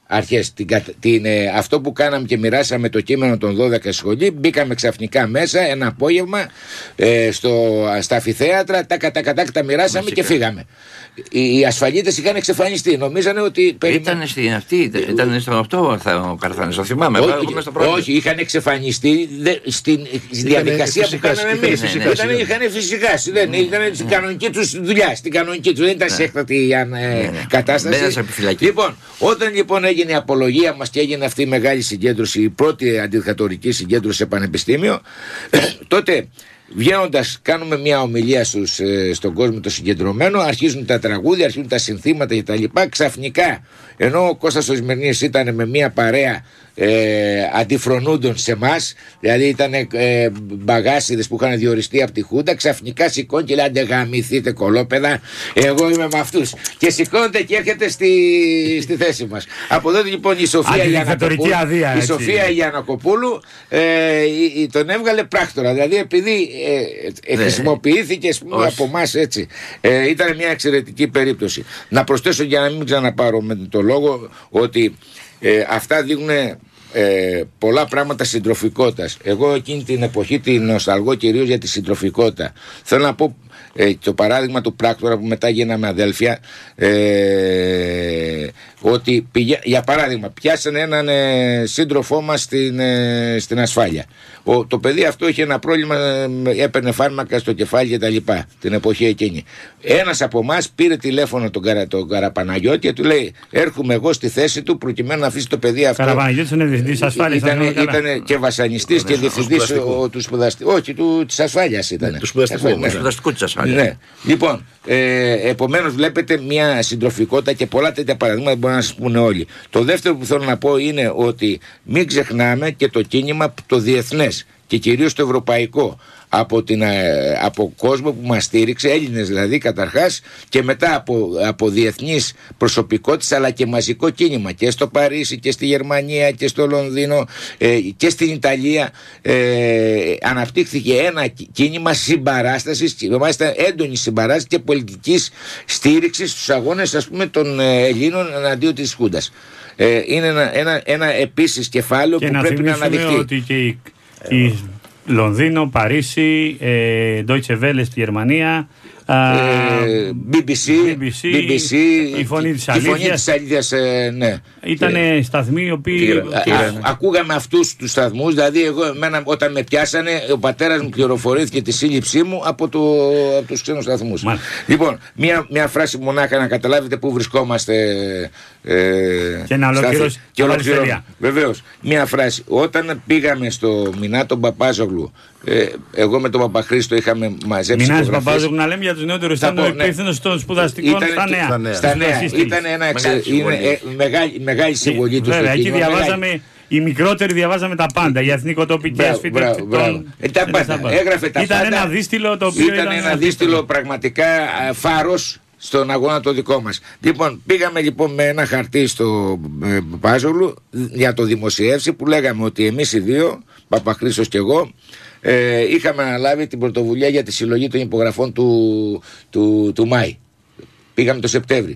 αρχές. Αυτό που κάναμε και μοιράσαμε το κείμενο των 12 σχολή, μπήκαμε ξαφνικά μέσα ένα απόγευμα στα αμφιθέατρα, τα μοιράσαμε και φύγαμε. Οι ασφαλίτες είχαν εξαφανιστεί. Νομίζανε ότι. Ήταν στο αυτό ο Καρθάνης, το θυμάμαι. Όχι, είχαν εξαφανιστεί στην διαδικασία που κάναμε εμείς. Είχαν φυσικάσει. Ήταν στην κανονική τους δουλειά. Δεν ήταν σε έκτατη κατάσταση. Λοιπόν, όταν λοιπόν έγινε η απολογία μας και έγινε αυτή η μεγάλη συγκέντρωση, η πρώτη αντιδικατορική συγκέντρωση σε πανεπιστήμιο, τότε βγαίνοντας κάνουμε μια ομιλία στον κόσμο το συγκεντρωμένο, αρχίζουν τα τραγούδια, αρχίζουν τα συνθήματα κτλ. Ξαφνικά, ενώ ο Κώστας ο Σμυρνής ήταν με μια παρέα αντιφρονούντων σε εμάς, δηλαδή ήταν μπαγάσιδες που είχαν διοριστεί από τη Χούντα, ξαφνικά σηκώνει και λέει άντε γαμηθείτε κολόπεδα, εγώ είμαι με αυτούς, και σηκώνεται και έρχεται στη θέση μας. Από τότε λοιπόν η Σοφία Γιαννακοπούλου τον έβγαλε πράκτορα, δηλαδή επειδή χρησιμοποιήθηκε από εμάς έτσι. Ήταν μια εξαιρετική περίπτωση. Να προσθέσω για να μην ξαναπάρω με το λόγο ότι αυτά δείχνουν πολλά πράγματα συντροφικότητας. Εγώ εκείνη την εποχή την νοσταλγώ κυρίως για τη συντροφικότητα. Θέλω να πω το παράδειγμα του πράκτορα που μετά γίναμε αδέλφια, ότι για παράδειγμα πιάσανε έναν σύντροφό μας στην ασφάλεια. Το παιδί αυτό είχε ένα πρόβλημα, έπαιρνε φάρμακα στο κεφάλι και τα λοιπά την εποχή εκείνη. Ένας από εμάς πήρε τηλέφωνο τον Καραπαναγιώτη και του λέει έρχομαι εγώ στη θέση του προκειμένου να αφήσει το παιδί αυτό. Καραπαναγιώτης είναι διευθυντής ασφάλειας. Ήταν και βασανιστής και διευθυντής του σπουδαστικού. Όχι, της ασφάλειας ήταν. Του σπουδαστικού της ασφάλειας. Ναι. Λοιπόν, επομένως βλέπετε μια συντροφικότητα και πολλά τέτοια παραδείγματα μπορούν να σας πούνε όλοι. Το δεύτερο που θέλω να πω είναι ότι μην ξεχνάμε και το κίνημα το διεθνές και κυρίως το ευρωπαϊκό από κόσμο που μας στήριξε, Έλληνες δηλαδή καταρχάς, και μετά από διεθνείς προσωπικότητες, αλλά και μαζικό κίνημα και στο Παρίσι και στη Γερμανία και στο Λονδίνο και στην Ιταλία. Αναπτύχθηκε ένα κίνημα συμπαράστασης, μάλιστα έντονη συμπαράσταση και πολιτικής στήριξης στους αγώνες, ας πούμε, των Ελλήνων εναντίον της Χούντας. Είναι ένα επίσης κεφάλαιο και που πρέπει να αναδειχθεί. Ότι και η Λονδίνο, Παρίσι, Deutsche Welle στη Γερμανία, BBC, η Φωνή της Αλήθειας, ναι. Ήταν σταθμοί οι οποίοι ακούγαμε αυτούς τους σταθμούς. Δηλαδή όταν με πιάσανε, ο πατέρας μου πληροφορήθηκε τη σύλληψή μου από τους ξένους σταθμούς. Λοιπόν, μια φράση μονάχα να καταλάβετε πού βρισκόμαστε και να ολοκληρώσει. Βεβαίως, μια φράση. Όταν πήγαμε στο Μινά τον Παπάζογλου, εγώ με τον Παπαχρήστο είχαμε μαζέψει. Μινάς Παπάζογλου, να λέμε για τους νεότερους, ήταν ο υπεύθυνος των σπουδαστικών στα Νέα. Ήταν μεγάλη συμβολή του. Βέβαια, εκεί διαβάζαμε. Οι μικρότεροι διαβάζαμε τα πάντα. Οι εθνικοτοπικές φοιτητών. Τα πάντα. Έγραφε τα πάντα. Ήταν ένα δίστηλο το οποίο. Ήταν ένα δίστηλο πραγματικά φάρος στον αγώνα το δικό μας. Λοιπόν, πήγαμε λοιπόν με ένα χαρτί στο Πάζογλου για το δημοσιεύσει που λέγαμε ότι εμείς οι δύο, Παπαχρήστος και εγώ, είχαμε αναλάβει την πρωτοβουλία για τη συλλογή των υπογραφών του Μάη. Πήγαμε το Σεπτέμβρη.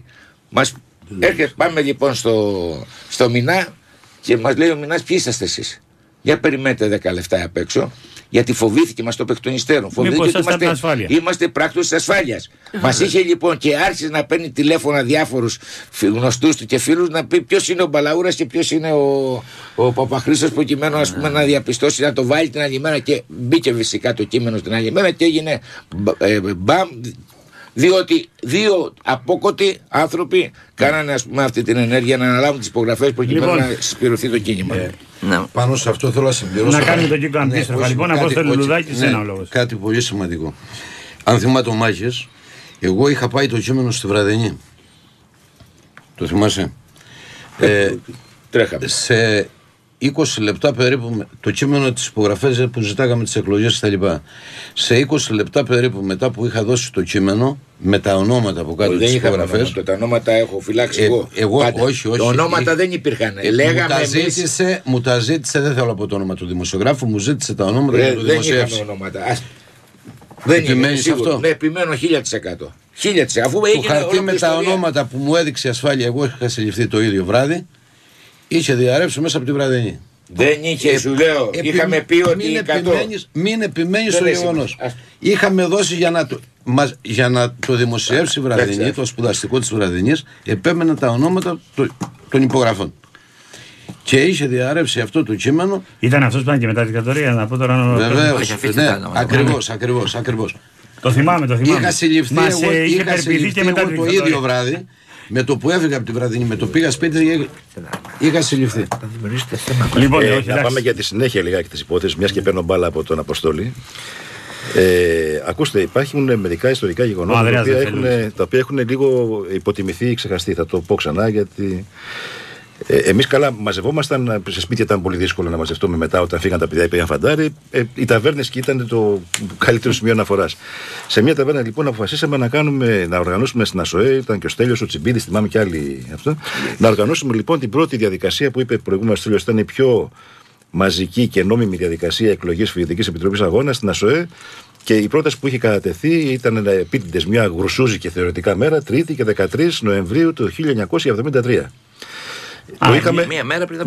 Πάμε λοιπόν στο Μινά και μας λέει ο Μινάς ποιοι είσαστε εσείς. Για περιμένετε 10 λεπτά απ' έξω. Γιατί φοβήθηκε, μας το είπε εκ των υστέρων. Φοβήθηκε ότι είμαστε πράκτορες της ασφάλειας. Μας είχε λοιπόν και άρχισε να παίρνει τηλέφωνα διάφορους γνωστούς του και φίλους να πει ποιος είναι ο Μπαλαούρας και ποιος είναι ο Παπαχρήστος, προκειμένου ας πούμε να διαπιστώσει, να το βάλει την άλλη μέρα. Και μπήκε φυσικά το κείμενο την άλλη μέρα και έγινε μπαμ. Διότι δύο απόκοτοι άνθρωποι κάνανε ας πούμε αυτή την ενέργεια να αναλάβουν τις υπογραφές προκειμένου να συσπηρωθεί το κίνημα. Πάνω σε αυτό θέλω να συμπληρώσω. Να κάνουμε τον κύκλο αντίστροφα. Λοιπόν, από το Λουλουδάκι σε ένα λόγο. Κάτι πολύ σημαντικό. Αν θυμάται ο Μάχης, εγώ είχα πάει το κείμενο στη Βραδινή. Το θυμάσαι? Τρέχαμε. Σε 20 λεπτά περίπου, το κείμενο της υπογραφές που ζητάγαμε τις εκλογές κτλ. Σε 20 λεπτά περίπου μετά που είχα δώσει το κείμενο με τα ονόματα από κάτω τις υπογραφές. Τα ονόματα έχω φυλάξει εγώ. Όχι. Τα ονόματα δεν υπήρχαν. Μου τα ζήτησε, δεν θέλω από το όνομα του δημοσιογράφου, μου ζήτησε τα ονόματα για το δημοσίευση. Δεν είχαμε ονόματα. Δεν είναι σίγουρο. Ναι, επιμένω 1000%. Το χαρτί με τα ονόματα που μου έδειξε η ασφάλεια, εγώ είχα συλληφθεί το ίδιο βράδυ. είχε διαρρεύσει μέσα από τη βραδινή. Δεν είχε, σου λέω. Είχαμε πει ότι. Μην επιμένεις στο γεγονός. Είχαμε δώσει για να το δημοσιεύσει η βραδινή, το σπουδαστικό της βραδινής, επέμεναν τα ονόματα των υπογραφών. Και είχε διαρρεύσει αυτό το κείμενο. Ήταν αυτός που ήταν και μετά την δικτατορία, να πω τώρα. Βεβαίως. Ακριβώς. Το θυμάμαι. Είχα συλληφθεί εγώ το ίδιο βράδυ. Με το που έφυγα από τη βραδινή, με το πήγα σπίτι, είχα συλληφθεί. Λοιπόν, να πάμε για τη συνέχεια λιγάκι της υπόθεσης, μιας και παίρνω μπάλα από τον Αποστόλη. Ακούστε, υπάρχουν μερικά ιστορικά γεγονότα τα οποία έχουν λίγο υποτιμηθεί ή ξεχαστεί. Θα το πω ξανά γιατί. Εμείς καλά μαζευόμασταν, σε σπίτια ήταν πολύ δύσκολο να μαζευτούμε μετά όταν φύγαν τα παιδιά, πήγαν φαντάρι. Οι ταβέρνες και ήταν το καλύτερο σημείο αναφοράς. Σε μια ταβέρνα λοιπόν αποφασίσαμε να οργανώσουμε στην ΑΣΟΕ, ήταν και ο Στέλιος, ο Τσιμπίδης, θυμάμαι και άλλοι αυτό. Να οργανώσουμε λοιπόν την πρώτη διαδικασία που είπε προηγούμενος Στέλιος, ήταν η πιο μαζική και νόμιμη διαδικασία εκλογής Φοιτητικής Επιτροπής Αγώνα στην ΑΣΟΕ. Και η πρόταση που είχε κατατεθεί ήταν επίτηδες μια γρουσούζικη θεωρητικά μέρα, 3η και 13 Νοεμβρίου του 1973. Μία μέρα πριν.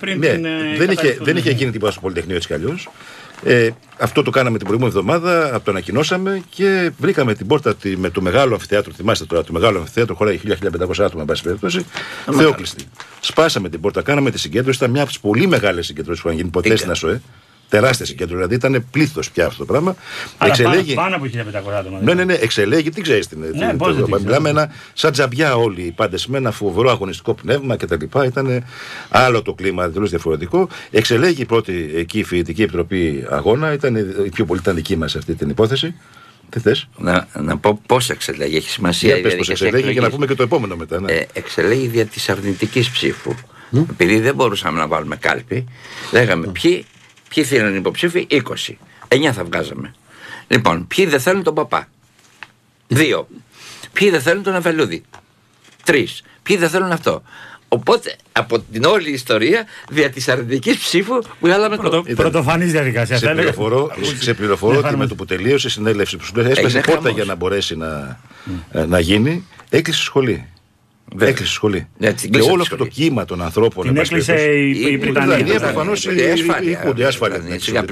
Δεν είχε γίνει τίποτα στο Πολυτεχνείο έτσι κι αλλιώς. Αυτό το κάναμε την προηγούμενη εβδομάδα, το ανακοινώσαμε και βρήκαμε την πόρτα με το μεγάλο αμφιθέατρο. Θυμάστε τώρα, το μεγάλο αμφιθέατρο χωράει 1.500 άτομα, εν πάση περιπτώσει. Θεόκλειστη. Σπάσαμε την πόρτα, κάναμε τη συγκέντρωση. Ήταν μια από τις πολύ μεγάλες συγκεντρώσεις που είχαν γίνει ποτέ στην ΑΣΟΕ. Τεράστια συγκέντρωση, δηλαδή ήταν πλήθος πια αυτό το πράγμα. Εξελέγει. Πάνω από 1.500 άτομα. Ναι, εξελέγει, τι ξέρεις. Μιλάμε σαν τζαμπιά όλοι οι πάντες με ένα φοβερό αγωνιστικό πνεύμα κτλ. Ήταν άλλο το κλίμα, τελείως διαφορετικό. Εξελέγει η πρώτη εκεί η Φοιτητική Επιτροπή Αγώνα, ήταν η πιο πολύ ήταν δική μας αυτή την υπόθεση. Τι θες? Να πω πώς εξελέγει, έχει σημασία. Για πες πώς εξελέγει για να πούμε και το επόμενο μετά. Ναι. Εξελέγει δια της αρνητικής ψήφου. Επειδή δεν μπορούσαμε να βάλουμε κάλπη, λέγαμε ποιοι θέλουν υποψήφοι, 20. 9 θα βγάζαμε. Λοιπόν, ποιοι δεν θέλουν τον παπά, 2. Ποιοι δεν θέλουν τον Νεφελούδη, 3. Ποιοι δεν θέλουν αυτό. Οπότε από την όλη ιστορία δια της αρνητικής ψήφου βγάλαμε πρωτοφανής διαδικασία. Σε πληροφορώ ότι με το που τελείωσε η συνέλευση που σου λέει έσπασε πόρτα για να μπορέσει να γίνει, έκλεισε σχολή. Έκλεισε σχολή. Και όλο αυτό το κύμα των ανθρώπων. Την έκλεισε η Βρυτανία. Προφανώς η ασφάλεια.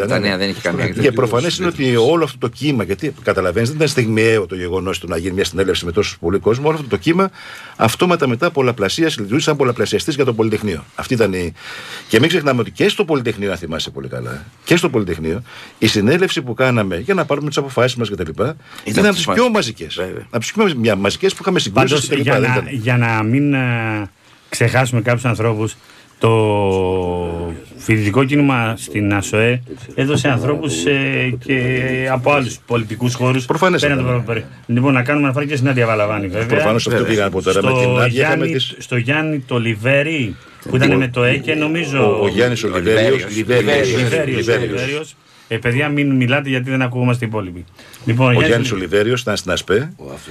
Και προφανές είναι ότι όλο αυτό το κύμα, γιατί καταλαβαίνεις, δεν ήταν στιγμιαίο το γεγονός του να γίνει μια συνέλευση με τόσο πολύ κόσμο. Όλο αυτό το κύμα αυτόματα μετά λειτουργούσε σαν πολλαπλασιαστής για το Πολυτεχνείο. Αυτή ήταν η. Και μην ξεχνάμε ότι και στο Πολυτεχνείο, αν θυμάσαι πολύ καλά, και στο Πολυτεχνείο η συνέλευση που κάναμε για να πάρουμε τις αποφάσεις μας κτλ. Ήταν από τις πιο μαζικές. Από τις πιο μαζικές που είχαμε συγκρούσει κτλ. Να μην ξεχάσουμε κάποιους ανθρώπους, το φοιτητικό κίνημα στην ΑΣΟΕ έδωσε ανθρώπους και από άλλους πολιτικούς χώρους. Προφανές. Λοιπόν, να κάνουμε αναφορά και στην Νάντια Βαλαβάνη, βέβαια. Προφανώς αυτό πήγαν από τώρα με την Νάντια. Στο Γιάννη το Λιβέρι που ήταν με το ΕΚΕ, νομίζω. Ο Γιάννης ο Λιβέριος. Παιδιά, μην μιλάτε γιατί δεν ακούγόμαστε οι υπόλοιποι. Λοιπόν, ο Γιάννης Ολιβέριος ήταν στην ΑΣΠΕ.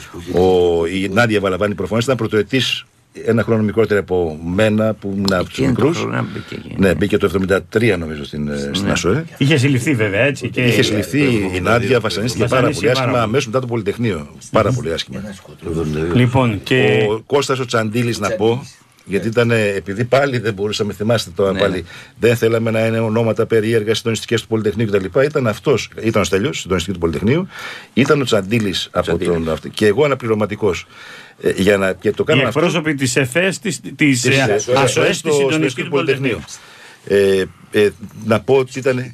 Η Νάντια Βαλαβάνη προφανώς ήταν πρωτοετής, ένα χρόνο μικρότερο από μένα που ήμουν από τους μικρούς. Ναι, μπήκε το 1973 νομίζω στην ΑΣΟΕ. Είχε συλληφθεί βέβαια έτσι. Είχε συλληφθεί η Νάντια, βασανίστηκε πάρα πολύ άσχημα αμέσως μετά το Πολυτεχνείο. Πάρα πολύ άσχημα. Λοιπόν, ο Κώστας ο Τσαντήλης να πω. Γιατί ήταν, επειδή πάλι δεν μπορούσαμε, θυμάστε τώρα πάλι, δεν θέλαμε να είναι ονόματα περίεργα συντονιστικές του Πολυτεχνείου κτλ. Ήταν αυτός, ήταν ο Στέλιος, συντονιστική του Πολυτεχνείου, ήταν ο Τσαντήλης από τον. Και εγώ αναπληρωματικός. Και το κάναμε αυτό. Οι εκπρόσωποι της ΕΦΕΣ, της ΑΣΟΕΣ, της συντονιστικής του Πολυτεχνείου. Να πω ότι ήταν.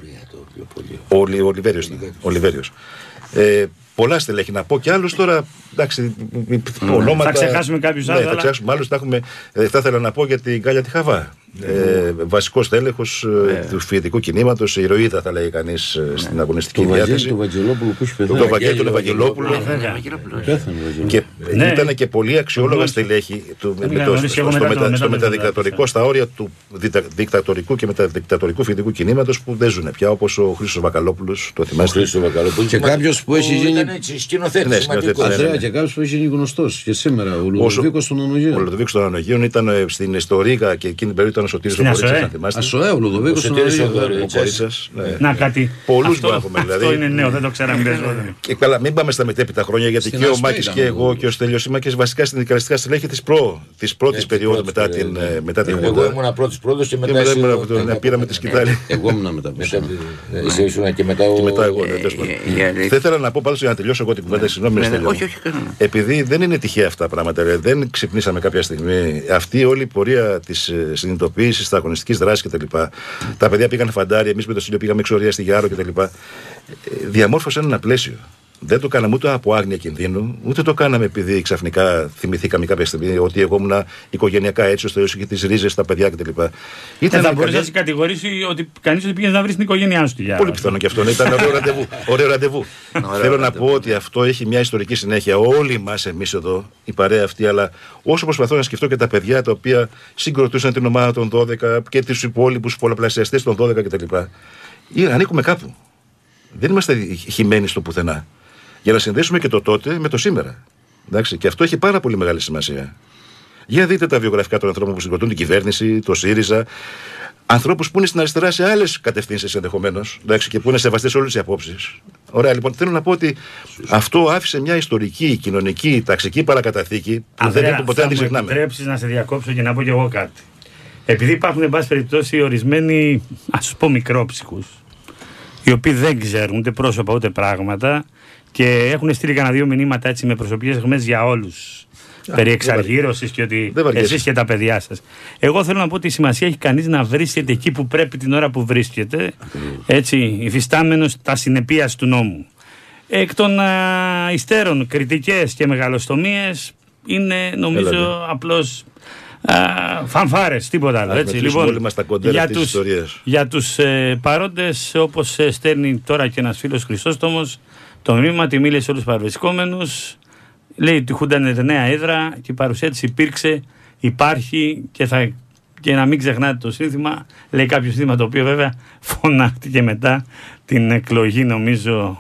Ο Λιβέριος. Πολλά στελέχη να πω και άλλους τώρα. Εντάξει, ονόματα. Θα ξεχάσουμε κάποιους άλλους. Θα ξεχάσουμε άλλους. Θα ήθελα να πω για την Γκάλια τη Χαβά. Βασικός τέλεχος του φοιτητικού κινήματος, η ηρωίδα θα λέει κανείς στην αγωνιστική διάθεση. Το Βαγγελόπουλο που είχε Το Βαγγέλη τον Βαγγελόπουλο. Και ήταν και πολύ αξιόλογα στελέχη στο μεταδικτατορικό, στα όρια του δικτατορικού και μεταδικτατορικού φοιτητικού κινήματος που δεν ζουν πια, όπως ο Χρήστος Βακαλόπουλος. Το θυμάστε? Και κάποιος που έχει γίνει σκηνοθέτης. Και κάποιος που έχει γίνει γνωστός και σήμερα, ο Λουδοβίκος των Ανογείων. Ο Λουδοβίκος των Ανογείων ήταν στην Ρήγα και εκείνη την περίοδο ήταν ο Σωτήρης ο Κορίτσας, να θυμάστε. ΑΣΟΕ, ο Λουδοβίκος των Ανογείων. Να κάτι. Πολλούς που έχουμε δηλαδή. Αυτό είναι νέο, δεν το ξέραμε. Και καλά, μην πάμε στα μετέπειτα χρόνια γιατί και ο Μάκης και εγώ και ο ο Στέλιος, είμαι και βασικά συνδικαλιστικά στελέχη της πρώτης περίοδου μετά την Εγώ ήμουν πρώτος και μετά εσύ. Πήραμε τη σκητάλη. Εγώ ήμουν μετά. Εσύ ήσουν και μετά εγώ. Θα ήθελα να πω πάντως για να τελειώσω εγώ την κουβέντα, συγγνώμη Στέλιο. Επειδή δεν είναι τυχαία αυτά τα πράγματα, δεν ξυπνήσαμε κάποια στιγμή. Αυτή όλη η πορεία της συνειδητοποίησης, της αγωνιστικής δράσης κτλ. Τα παιδιά πήγαν φαντάρι, εμείς με το Στέλιο πήγαμε εξορία στη Γιάρο κτλ. Διαμόρφωσαν ένα πλαίσιο. Δεν το κάναμε ούτε από άγνοια κινδύνου, ούτε το κάναμε επειδή ξαφνικά θυμηθήκαμε κάποια στιγμή ότι εγώ ήμουν οικογενειακά έτσι, ώστε και τις ρίζες, τα παιδιά κτλ. Δεν θα μπορούσε να σε κατηγορήσει ότι κανείς δεν πήγε να βρει την οικογένειά σου. Πολύ πιθανό και αυτό. Ήταν ωραίο ραντεβού. Θέλω να πω ότι αυτό έχει μια ιστορική συνέχεια. Όλοι μας, εμείς εδώ, η παρέα αυτή, αλλά όσο προσπαθώ να σκεφτώ και τα παιδιά τα οποία συγκροτούσαν την ομάδα των 12 και τους υπόλοιπους πολλαπλασιαστές των 12 κτλ. Ανήκουμε κάπου. Δεν είμαστε χυμένοι στο πουθενά. Για να συνδέσουμε και το τότε με το σήμερα. Εντάξει, και αυτό έχει πάρα πολύ μεγάλη σημασία. Για δείτε τα βιογραφικά των ανθρώπων που συγκροτούν την κυβέρνηση, το ΣΥΡΙΖΑ. Ανθρώπους που είναι στην αριστερά σε άλλες κατευθύνσεις ενδεχομένως. Και που είναι σεβαστές όλες οι απόψεις. Ωραία, λοιπόν, θέλω να πω ότι αυτό άφησε μια ιστορική, κοινωνική, ταξική παρακαταθήκη που δεν πρέπει ποτέ να την ξεχνάμε. Θα μου επιτρέψεις να σε διακόψω και να πω κι εγώ κάτι. Επειδή υπάρχουν, εν πάση περιπτώσει, ορισμένοι, ας πω, μικρόψυχους, οι οποίοι δεν ξέρουν ούτε πρόσωπα ούτε πράγματα και έχουν στείλει κανένα 2 μηνύματα έτσι με προσωπικές γραμμές για όλους. Περί εξαργύρωσης και ότι εσείς και τα παιδιά σας. Εγώ θέλω να πω ότι η σημασία έχει κανείς να βρίσκεται εκεί που πρέπει την ώρα που βρίσκεται, έτσι, υφιστάμενος τα συνεπίας του νόμου. Εκ των υστέρων κριτικές και μεγαλοστομίες είναι νομίζω απλώς φανφάρες, τίποτα άλλο. Έτσι. Λοιπόν, για τους παρόντες, όπως στέλνει τώρα και ένας φίλος Χρυσόστομος, το μήνυμα τη μίλησε σε όλους τους παρευρισκόμενους. Λέει ότι η Χούντα είναι νέα έδρα και η παρουσία της υπάρχει και να μην ξεχνάτε το σύνθημα. Λέει κάποιο σύνθημα το οποίο βέβαια φωνάχτηκε μετά την εκλογή, νομίζω,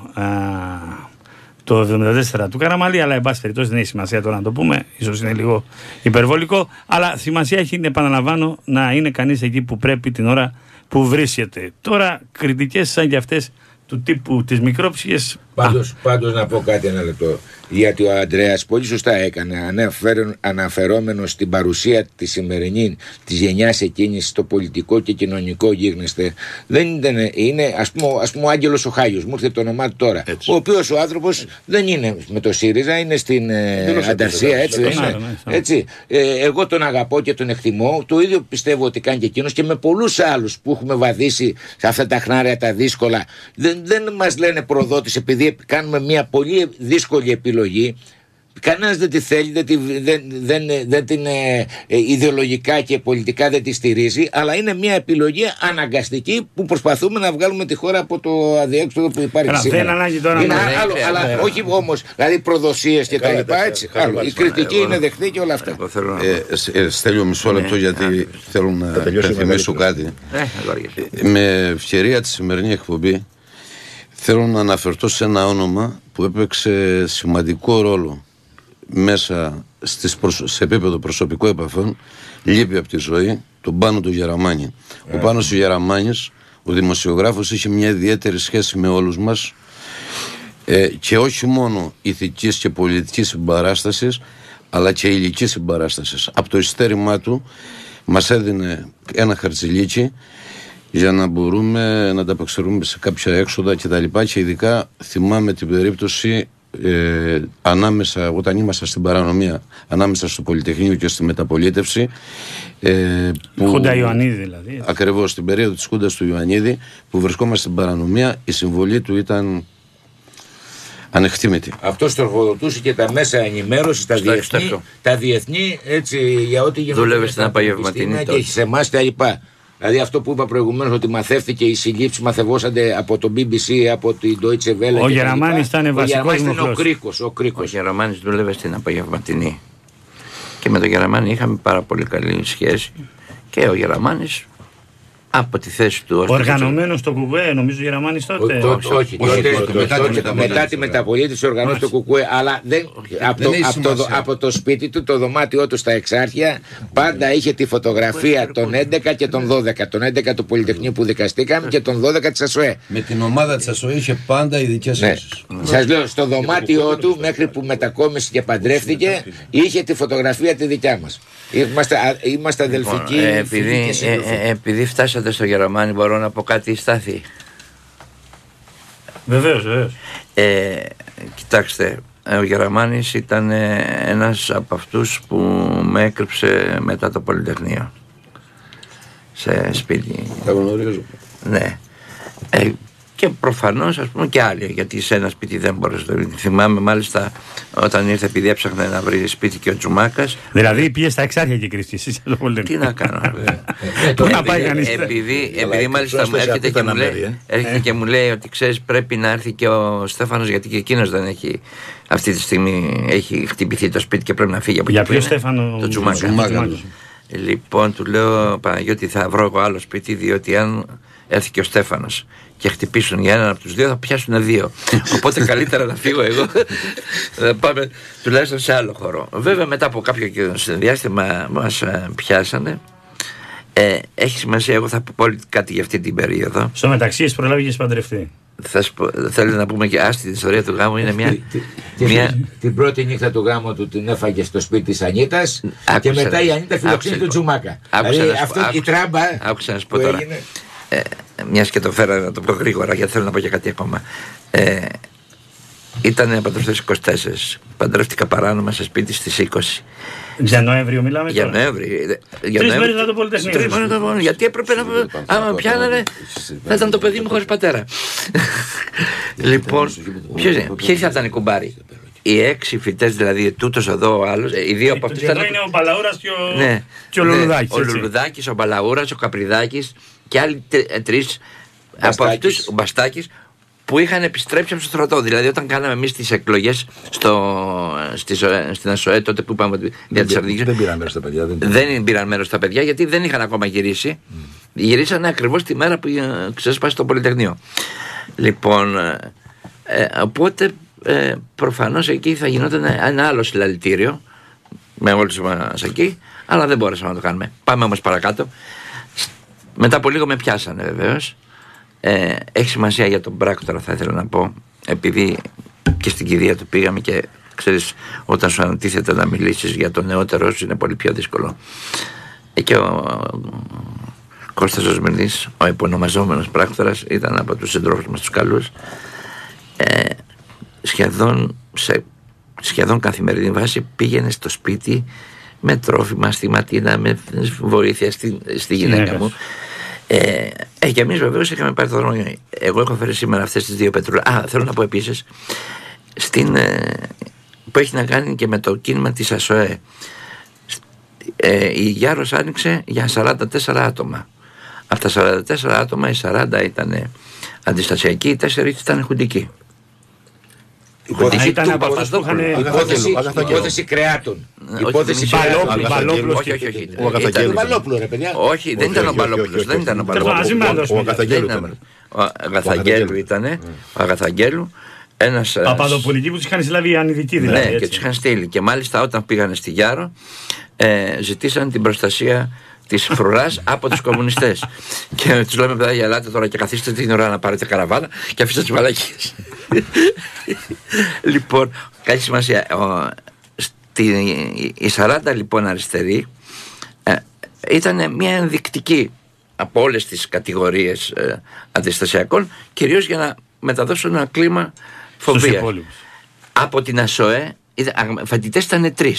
το 1974 του Καραμαλή, αλλά εν πάση περιπτώσει δεν έχει σημασία τώρα να το πούμε, ίσως είναι λίγο υπερβολικό, αλλά σημασία έχει, επαναλαμβάνω, να είναι κανείς εκεί που πρέπει την ώρα που βρίσκεται. Τώρα κριτικές σαν και αυτές του τύπου τις μικρόψυχες. Πάντως να πω κάτι ένα λεπτό. Γιατί ο Ανδρέας πολύ σωστά έκανε, αναφερόμενος στην παρουσία τη σημερινή της γενιάς εκείνης στο πολιτικό και κοινωνικό γίγνεσθε. Δεν είναι ας πούμε ο Άγγελος ο Χάγιος, μου ήρθε το όνομά του τώρα. Έτσι. Ο οποίος ο άνθρωπος δεν είναι με το ΣΥΡΙΖΑ, είναι στην Ανταρσία, έτσι δεν είναι. Έτσι. Εγώ τον αγαπώ και τον εκτιμώ. Το ίδιο πιστεύω ότι κάνει και εκείνος και με πολλούς άλλους που έχουμε βαδίσει σε αυτά τα χνάρια τα δύσκολα. Δεν μας λένε προδότης επειδή κάνουμε μια πολύ δύσκολη επιλογή. Κανένας δεν τη θέλει, δεν την ιδεολογικά και πολιτικά δεν τη στηρίζει, αλλά είναι μια επιλογή αναγκαστική που προσπαθούμε να βγάλουμε τη χώρα από το αδιέξοδο που υπάρχει σήμερα. Δεν ανάγκη τώρα είναι άλλο, αλλά όχι όμως, δηλαδή προδοσίες και τα λοιπά, έτσι. Η κριτική είναι δεχτή και όλα αυτά. Στέλιο μισό λεπτό γιατί θέλω να θυμίσω κάτι. Με ευκαιρία τη σημερινή εκπομπή θέλω να αναφερθώ σε ένα όνομα που έπαιξε σημαντικό ρόλο μέσα σε επίπεδο προσωπικών επαφών, λείπει από τη ζωή, τον Πάνο του Γεραμάνη. Ο Πάνος του Γεραμάνης, ο δημοσιογράφος, είχε μια ιδιαίτερη σχέση με όλους μας και όχι μόνο ηθικής και πολιτικής συμπαράστασης, αλλά και υλικής συμπαράστασης. Από το ειστέρημά του μας έδινε ένα χαρτζηλίκι για να μπορούμε να ανταπεξελθούμε σε κάποια έξοδα κτλ. Και ειδικά θυμάμαι την περίπτωση ανάμεσα, όταν ήμασταν στην παρανομία, ανάμεσα στο Πολυτεχνείο και στη Μεταπολίτευση. Χούντα Ιωαννίδη δηλαδή. Ακριβώς, στην περίοδο της Χούντας του Ιωαννίδη, που βρισκόμαστε στην παρανομία, η συμβολή του ήταν ανεκτήμητη. Αυτό τροφοδοτούσε και τα μέσα ενημέρωση, τα διεθνή, έτσι, για ό,τι γίνεται. Δούλευε στην απαγευματινή και σε εμάς τα λοιπά. Δηλαδή αυτό που είπα προηγουμένως, ότι μαθεύτηκε, οι συλλήψεις μαθευόσανται από το BBC, από την Deutsche Welle. Ο Γεραμάνης ήταν βασικός μοχλός. Ο Γεραμάνης δούλευε στην απαγευματινή. Και με τον Γεραμάνη είχαμε πάρα πολύ καλή σχέση. Και ο Γεραμάνης Από τη θέση του. Οργανωμένο στο Κουκουέ, νομίζω Γεραμάνης τότε. Όχι, μετά τη μεταβολή της οργανώσει του Κουκουέ. Αλλά από το σπίτι του, το δωμάτιό του στα Εξάρχεια, πάντα είχε τη φωτογραφία των 11 και των 12. Τον 11 του Πολυτεχνείου που δικαστήκαμε και τον 12 της ΑΣΟΕ. Με την ομάδα της ΑΣΟΕ είχε πάντα ειδικές σχέσεις. Σας λέω, στο δωμάτιό του, μέχρι που μετακόμισε και παντρεύτηκε, είχε τη φωτογραφία τη δικιά μας. Είμαστε αδελφικοί. Επειδή φτάσατε στο Γεραμάνι, μπορώ να πω κάτι, Στάθη? Βεβαίως. Κοιτάξτε, ο Γεραμάνης ήταν ένας από αυτούς που με έκρυψε μετά το Πολυτεχνείο σε σπίτι. Τα γνωρίζω. Ναι. Και προφανώς, ας πούμε, και άλλοι, γιατί σε ένα σπίτι δεν μπορείς. Θυμάμαι μάλιστα όταν ήρθε, επειδή έψαχνε να βρει σπίτι και ο Τσουμάκας. Δηλαδή πήγε στα Εξάρχεια και κρίστησε. Τι να κάνω. Πού να πάει κανείς? Επειδή μάλιστα έρχεται και μου λέει ότι ξέρεις, πρέπει να έρθει και ο Στέφανος, γιατί και εκείνος δεν έχει. Αυτή τη στιγμή έχει χτυπηθεί το σπίτι και πρέπει να φύγει από εκεί. Για ποιο Στέφανο? Το Τσουμάκα. Λοιπόν, του λέω, Παναγιώτη, θα βρω εγώ άλλο σπίτι, διότι αν έρθει και ο Στέφανος και χτυπήσουν για έναν από τους δύο, θα πιάσουν δύο. Οπότε καλύτερα να φύγω εγώ. Θα πάμε τουλάχιστον σε άλλο χώρο. Βέβαια, μετά από κάποιο διάστημα μας πιάσανε. Έχει σημασία, εγώ θα πω κάτι για αυτή την περίοδο. Στο μεταξύ, εσύ προλάβηκες παντρευτεί. Θέλει να πούμε και άστη την ιστορία του γάμου. Είναι την πρώτη νύχτα του γάμου του την έφαγε στο σπίτι της Ανίτας και μετά η Ανίτα φιλοξενεί τον Τσουμάκα. Η τράμπα. Άκουσα να σου πω τώρα. Μιας και το φέρα να το πω γρήγορα, γιατί θέλω να πω και κάτι ακόμα. Ήταν παντρευτές 24. Παντρεύτηκα παράνομα σε σπίτι στις 20. Για Νοέμβριο μιλάμε τώρα. Για Νοέμβριο. 3 μέρες μετά το Πολυτεχνείο. Γιατί έπρεπε να. Άμα πιάνανε, θα ήταν το παιδί μου χωρίς πατέρα. Λοιπόν, ποιοι θα ήταν οι κουμπάροι? Οι 6 φοιτές, δηλαδή τούτος εδώ ο άλλος, οι δύο από αυτούς. Εδώ είναι ο Μπαλαούρας και ο Λουλουδάκης. Ο Λουλουδάκης, ο Μπαλαούρας, ο Καπριδάκης και άλλοι 3 από αυτούς, ο Μπαστάκης, που είχαν επιστρέψει από το στρατό. Δηλαδή, όταν κάναμε εμείς τις εκλογές στην ΑΣΟΕ, τότε που είπαμε για τις Αρδίκες. Δεν πήραν μέρος τα παιδιά. Δεν πήραν μέρος τα παιδιά, γιατί δεν είχαν ακόμα γυρίσει. Γυρίσανε ακριβώς τη μέρα που ξέσπασε το Πολυτεχνείο. Λοιπόν, οπότε προφανώς εκεί θα γινόταν ένα άλλο συλλαλητήριο με όλους μας εκεί, αλλά δεν μπόρεσαμε να το κάνουμε. Πάμε όμως παρακάτω. Μετά από λίγο με πιάσανε βεβαίως. Έχει σημασία για τον πράκτορα, θα ήθελα να πω, επειδή και στην κηδεία του πήγαμε και ξέρεις, όταν σου ανατίθεται να μιλήσεις για τον νεότερο σου είναι πολύ πιο δύσκολο. Και ο Κώστας ο Σμυρνής, ο επωνομαζόμενος πράκτορας, ήταν από τους συντρόφους μας τους καλούς. Σχεδόν καθημερινή βάση πήγαινε στο σπίτι με τρόφιμα, στη ματίνα, με βοήθεια στη γυναίκα μου. Και εμείς βεβαίως είχαμε πάρει το δρόμο. Εγώ έχω φέρει σήμερα αυτές τις 2 πετρούλες. Θέλω να πω επίσης που έχει να κάνει και με το κίνημα της ΑΣΟΕ. Η Γιάρος άνοιξε για 44 άτομα. Από τα 44 άτομα οι 40 ήταν αντιστασιακοί, οι 4 ήταν χουντικοί. Υπόθεση κρεάτων. Υπόθεση Μπαλόπουλος. Όχι, Μπαλόπουλο, ρε παιδιά. Όχι, δεν ήταν ο Μπαλόπουλος. Ο Αγαθαγγέλου ήταν. Ο Αγαθαγγέλου. Παπαδοπολιτικοί που τους είχαν συλλάβει ανειδικοί δηλαδή. Ναι, και τους είχαν στείλει. Και μάλιστα όταν πήγανε στη Γιάρο, ζητήσαν την προστασία της φρουράς από τους κομμουνιστές. Και τους λέμε, παιδάκια, ελάτε τώρα και καθίστε την ώρα να πάρετε καραβάνα και αφήστε τις μαλακίες. Λοιπόν, καλή σημασία. Οι 40 λοιπόν αριστεροί ήταν μια ενδεικτική από όλες τις κατηγορίες αντιστασιακών, κυρίως για να μεταδώσουν ένα κλίμα φοβίας. Από την ΑΣΟΕ, φοιτητές ήταν 3.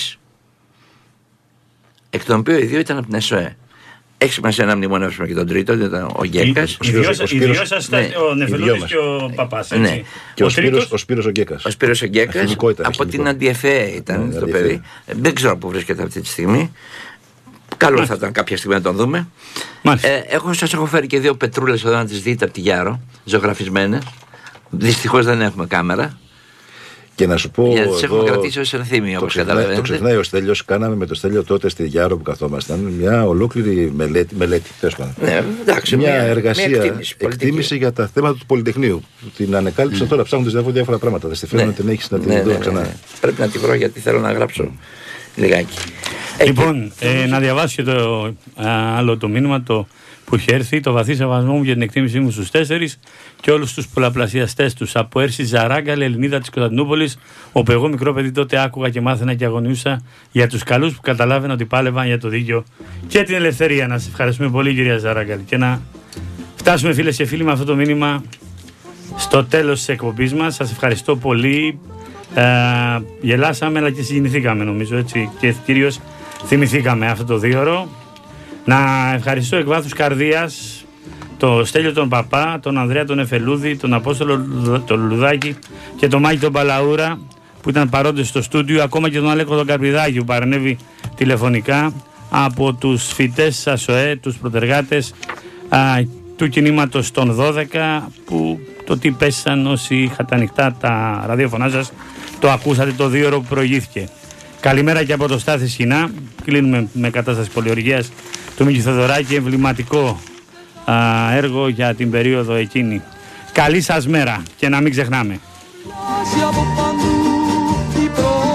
Εκ των οποίων οι 2 ήταν από την ΑΣΟΕ. Έχει σημασία να μνημονεύσουμε και τον τρίτο, ήταν ο Γκέκας. Οι 2 σας ήταν ο Νεφελούδης και ο Παπάς. Και ο Σπύρος ο Γκέκας. Ο Σπύρος ο Γκέκας από την Αντιεφέ ήταν το παιδί. Δεν ξέρω πού βρίσκεται αυτή τη στιγμή. Καλό θα ήταν κάποια στιγμή να τον δούμε. Σας έχω φέρει και 2 πετρούλες εδώ να τις δείτε από τη Γιάρο, ζωγραφισμένες. Δυστυχώς δεν έχουμε κάμερα. Και να σου πω. Γιατί τις έχουμε κρατήσει ως ενθύμιο, όπως καταλαβαίνετε. Το ξεχνάει ο Στέλιος. Κάναμε με το Στέλιο τότε στη Γιάρο που καθόμασταν μια ολόκληρη μελέτη τέλος πάντων. Ναι, εντάξει, μια εργασία εκτίμηση για τα θέματα του Πολυτεχνείου. Την ανεκάλυψα τώρα ψάχνοντας διάφορα πράγματα. Δεν στη φέρνω, την έχεις να την δω ξανά. Πρέπει να τη βρω γιατί θέλω να γράψω λιγάκι. Λοιπόν, να διαβάσω και το άλλο το μήνυμα που είχε έρθει. Το βαθύ σεβασμό μου για την εκτίμησή μου στους 4 και όλους τους πολλαπλασιαστές τους. Από Έρση Ζαράγκαλη, Ελληνίδα της Κωνσταντινούπολης, όπου εγώ μικρό παιδί τότε άκουγα και μάθαινα και αγωνιούσα για τους καλούς που καταλάβαινα ότι πάλευαν για το δίκαιο και την ελευθερία. Να σας ευχαριστούμε πολύ, κυρία Ζαράγκαλη. Και να φτάσουμε, φίλες και φίλοι, με αυτό το μήνυμα στο τέλος της εκπομπής μας. Σας ευχαριστώ πολύ. Γελάσαμε αλλά και συγκινηθήκαμε, νομίζω, έτσι, και κυρίως θυμηθήκαμε αυτό το 2ωρο. Να ευχαριστώ εκ βάθους καρδίας τον Στέλιο τον Παπά, τον Ανδρέα τον Νεφελούδη, τον Απόστολο τον Λουδάκη και τον Μάκη τον Παλαούρα που ήταν παρόντες στο στούντιο, ακόμα και τον Αλέκο τον Καρπιδάκη που παρενέβη τηλεφωνικά, από τους φοιτές ΑΣΟΕ, τους προτεργάτες του κινήματος των 12, που το τι πέσαν όσοι είχατε ανοιχτά τα ραδιοφωνά σας το ακούσατε το 2ωρο που προηγήθηκε. Καλημέρα και από το Στάθη Σχοινά. Κλείνουμε με κατάσταση πολιοργίας του Μίκη Θεοδωράκη, εμβληματικό έργο για την περίοδο εκείνη. Καλή σας μέρα και να μην ξεχνάμε.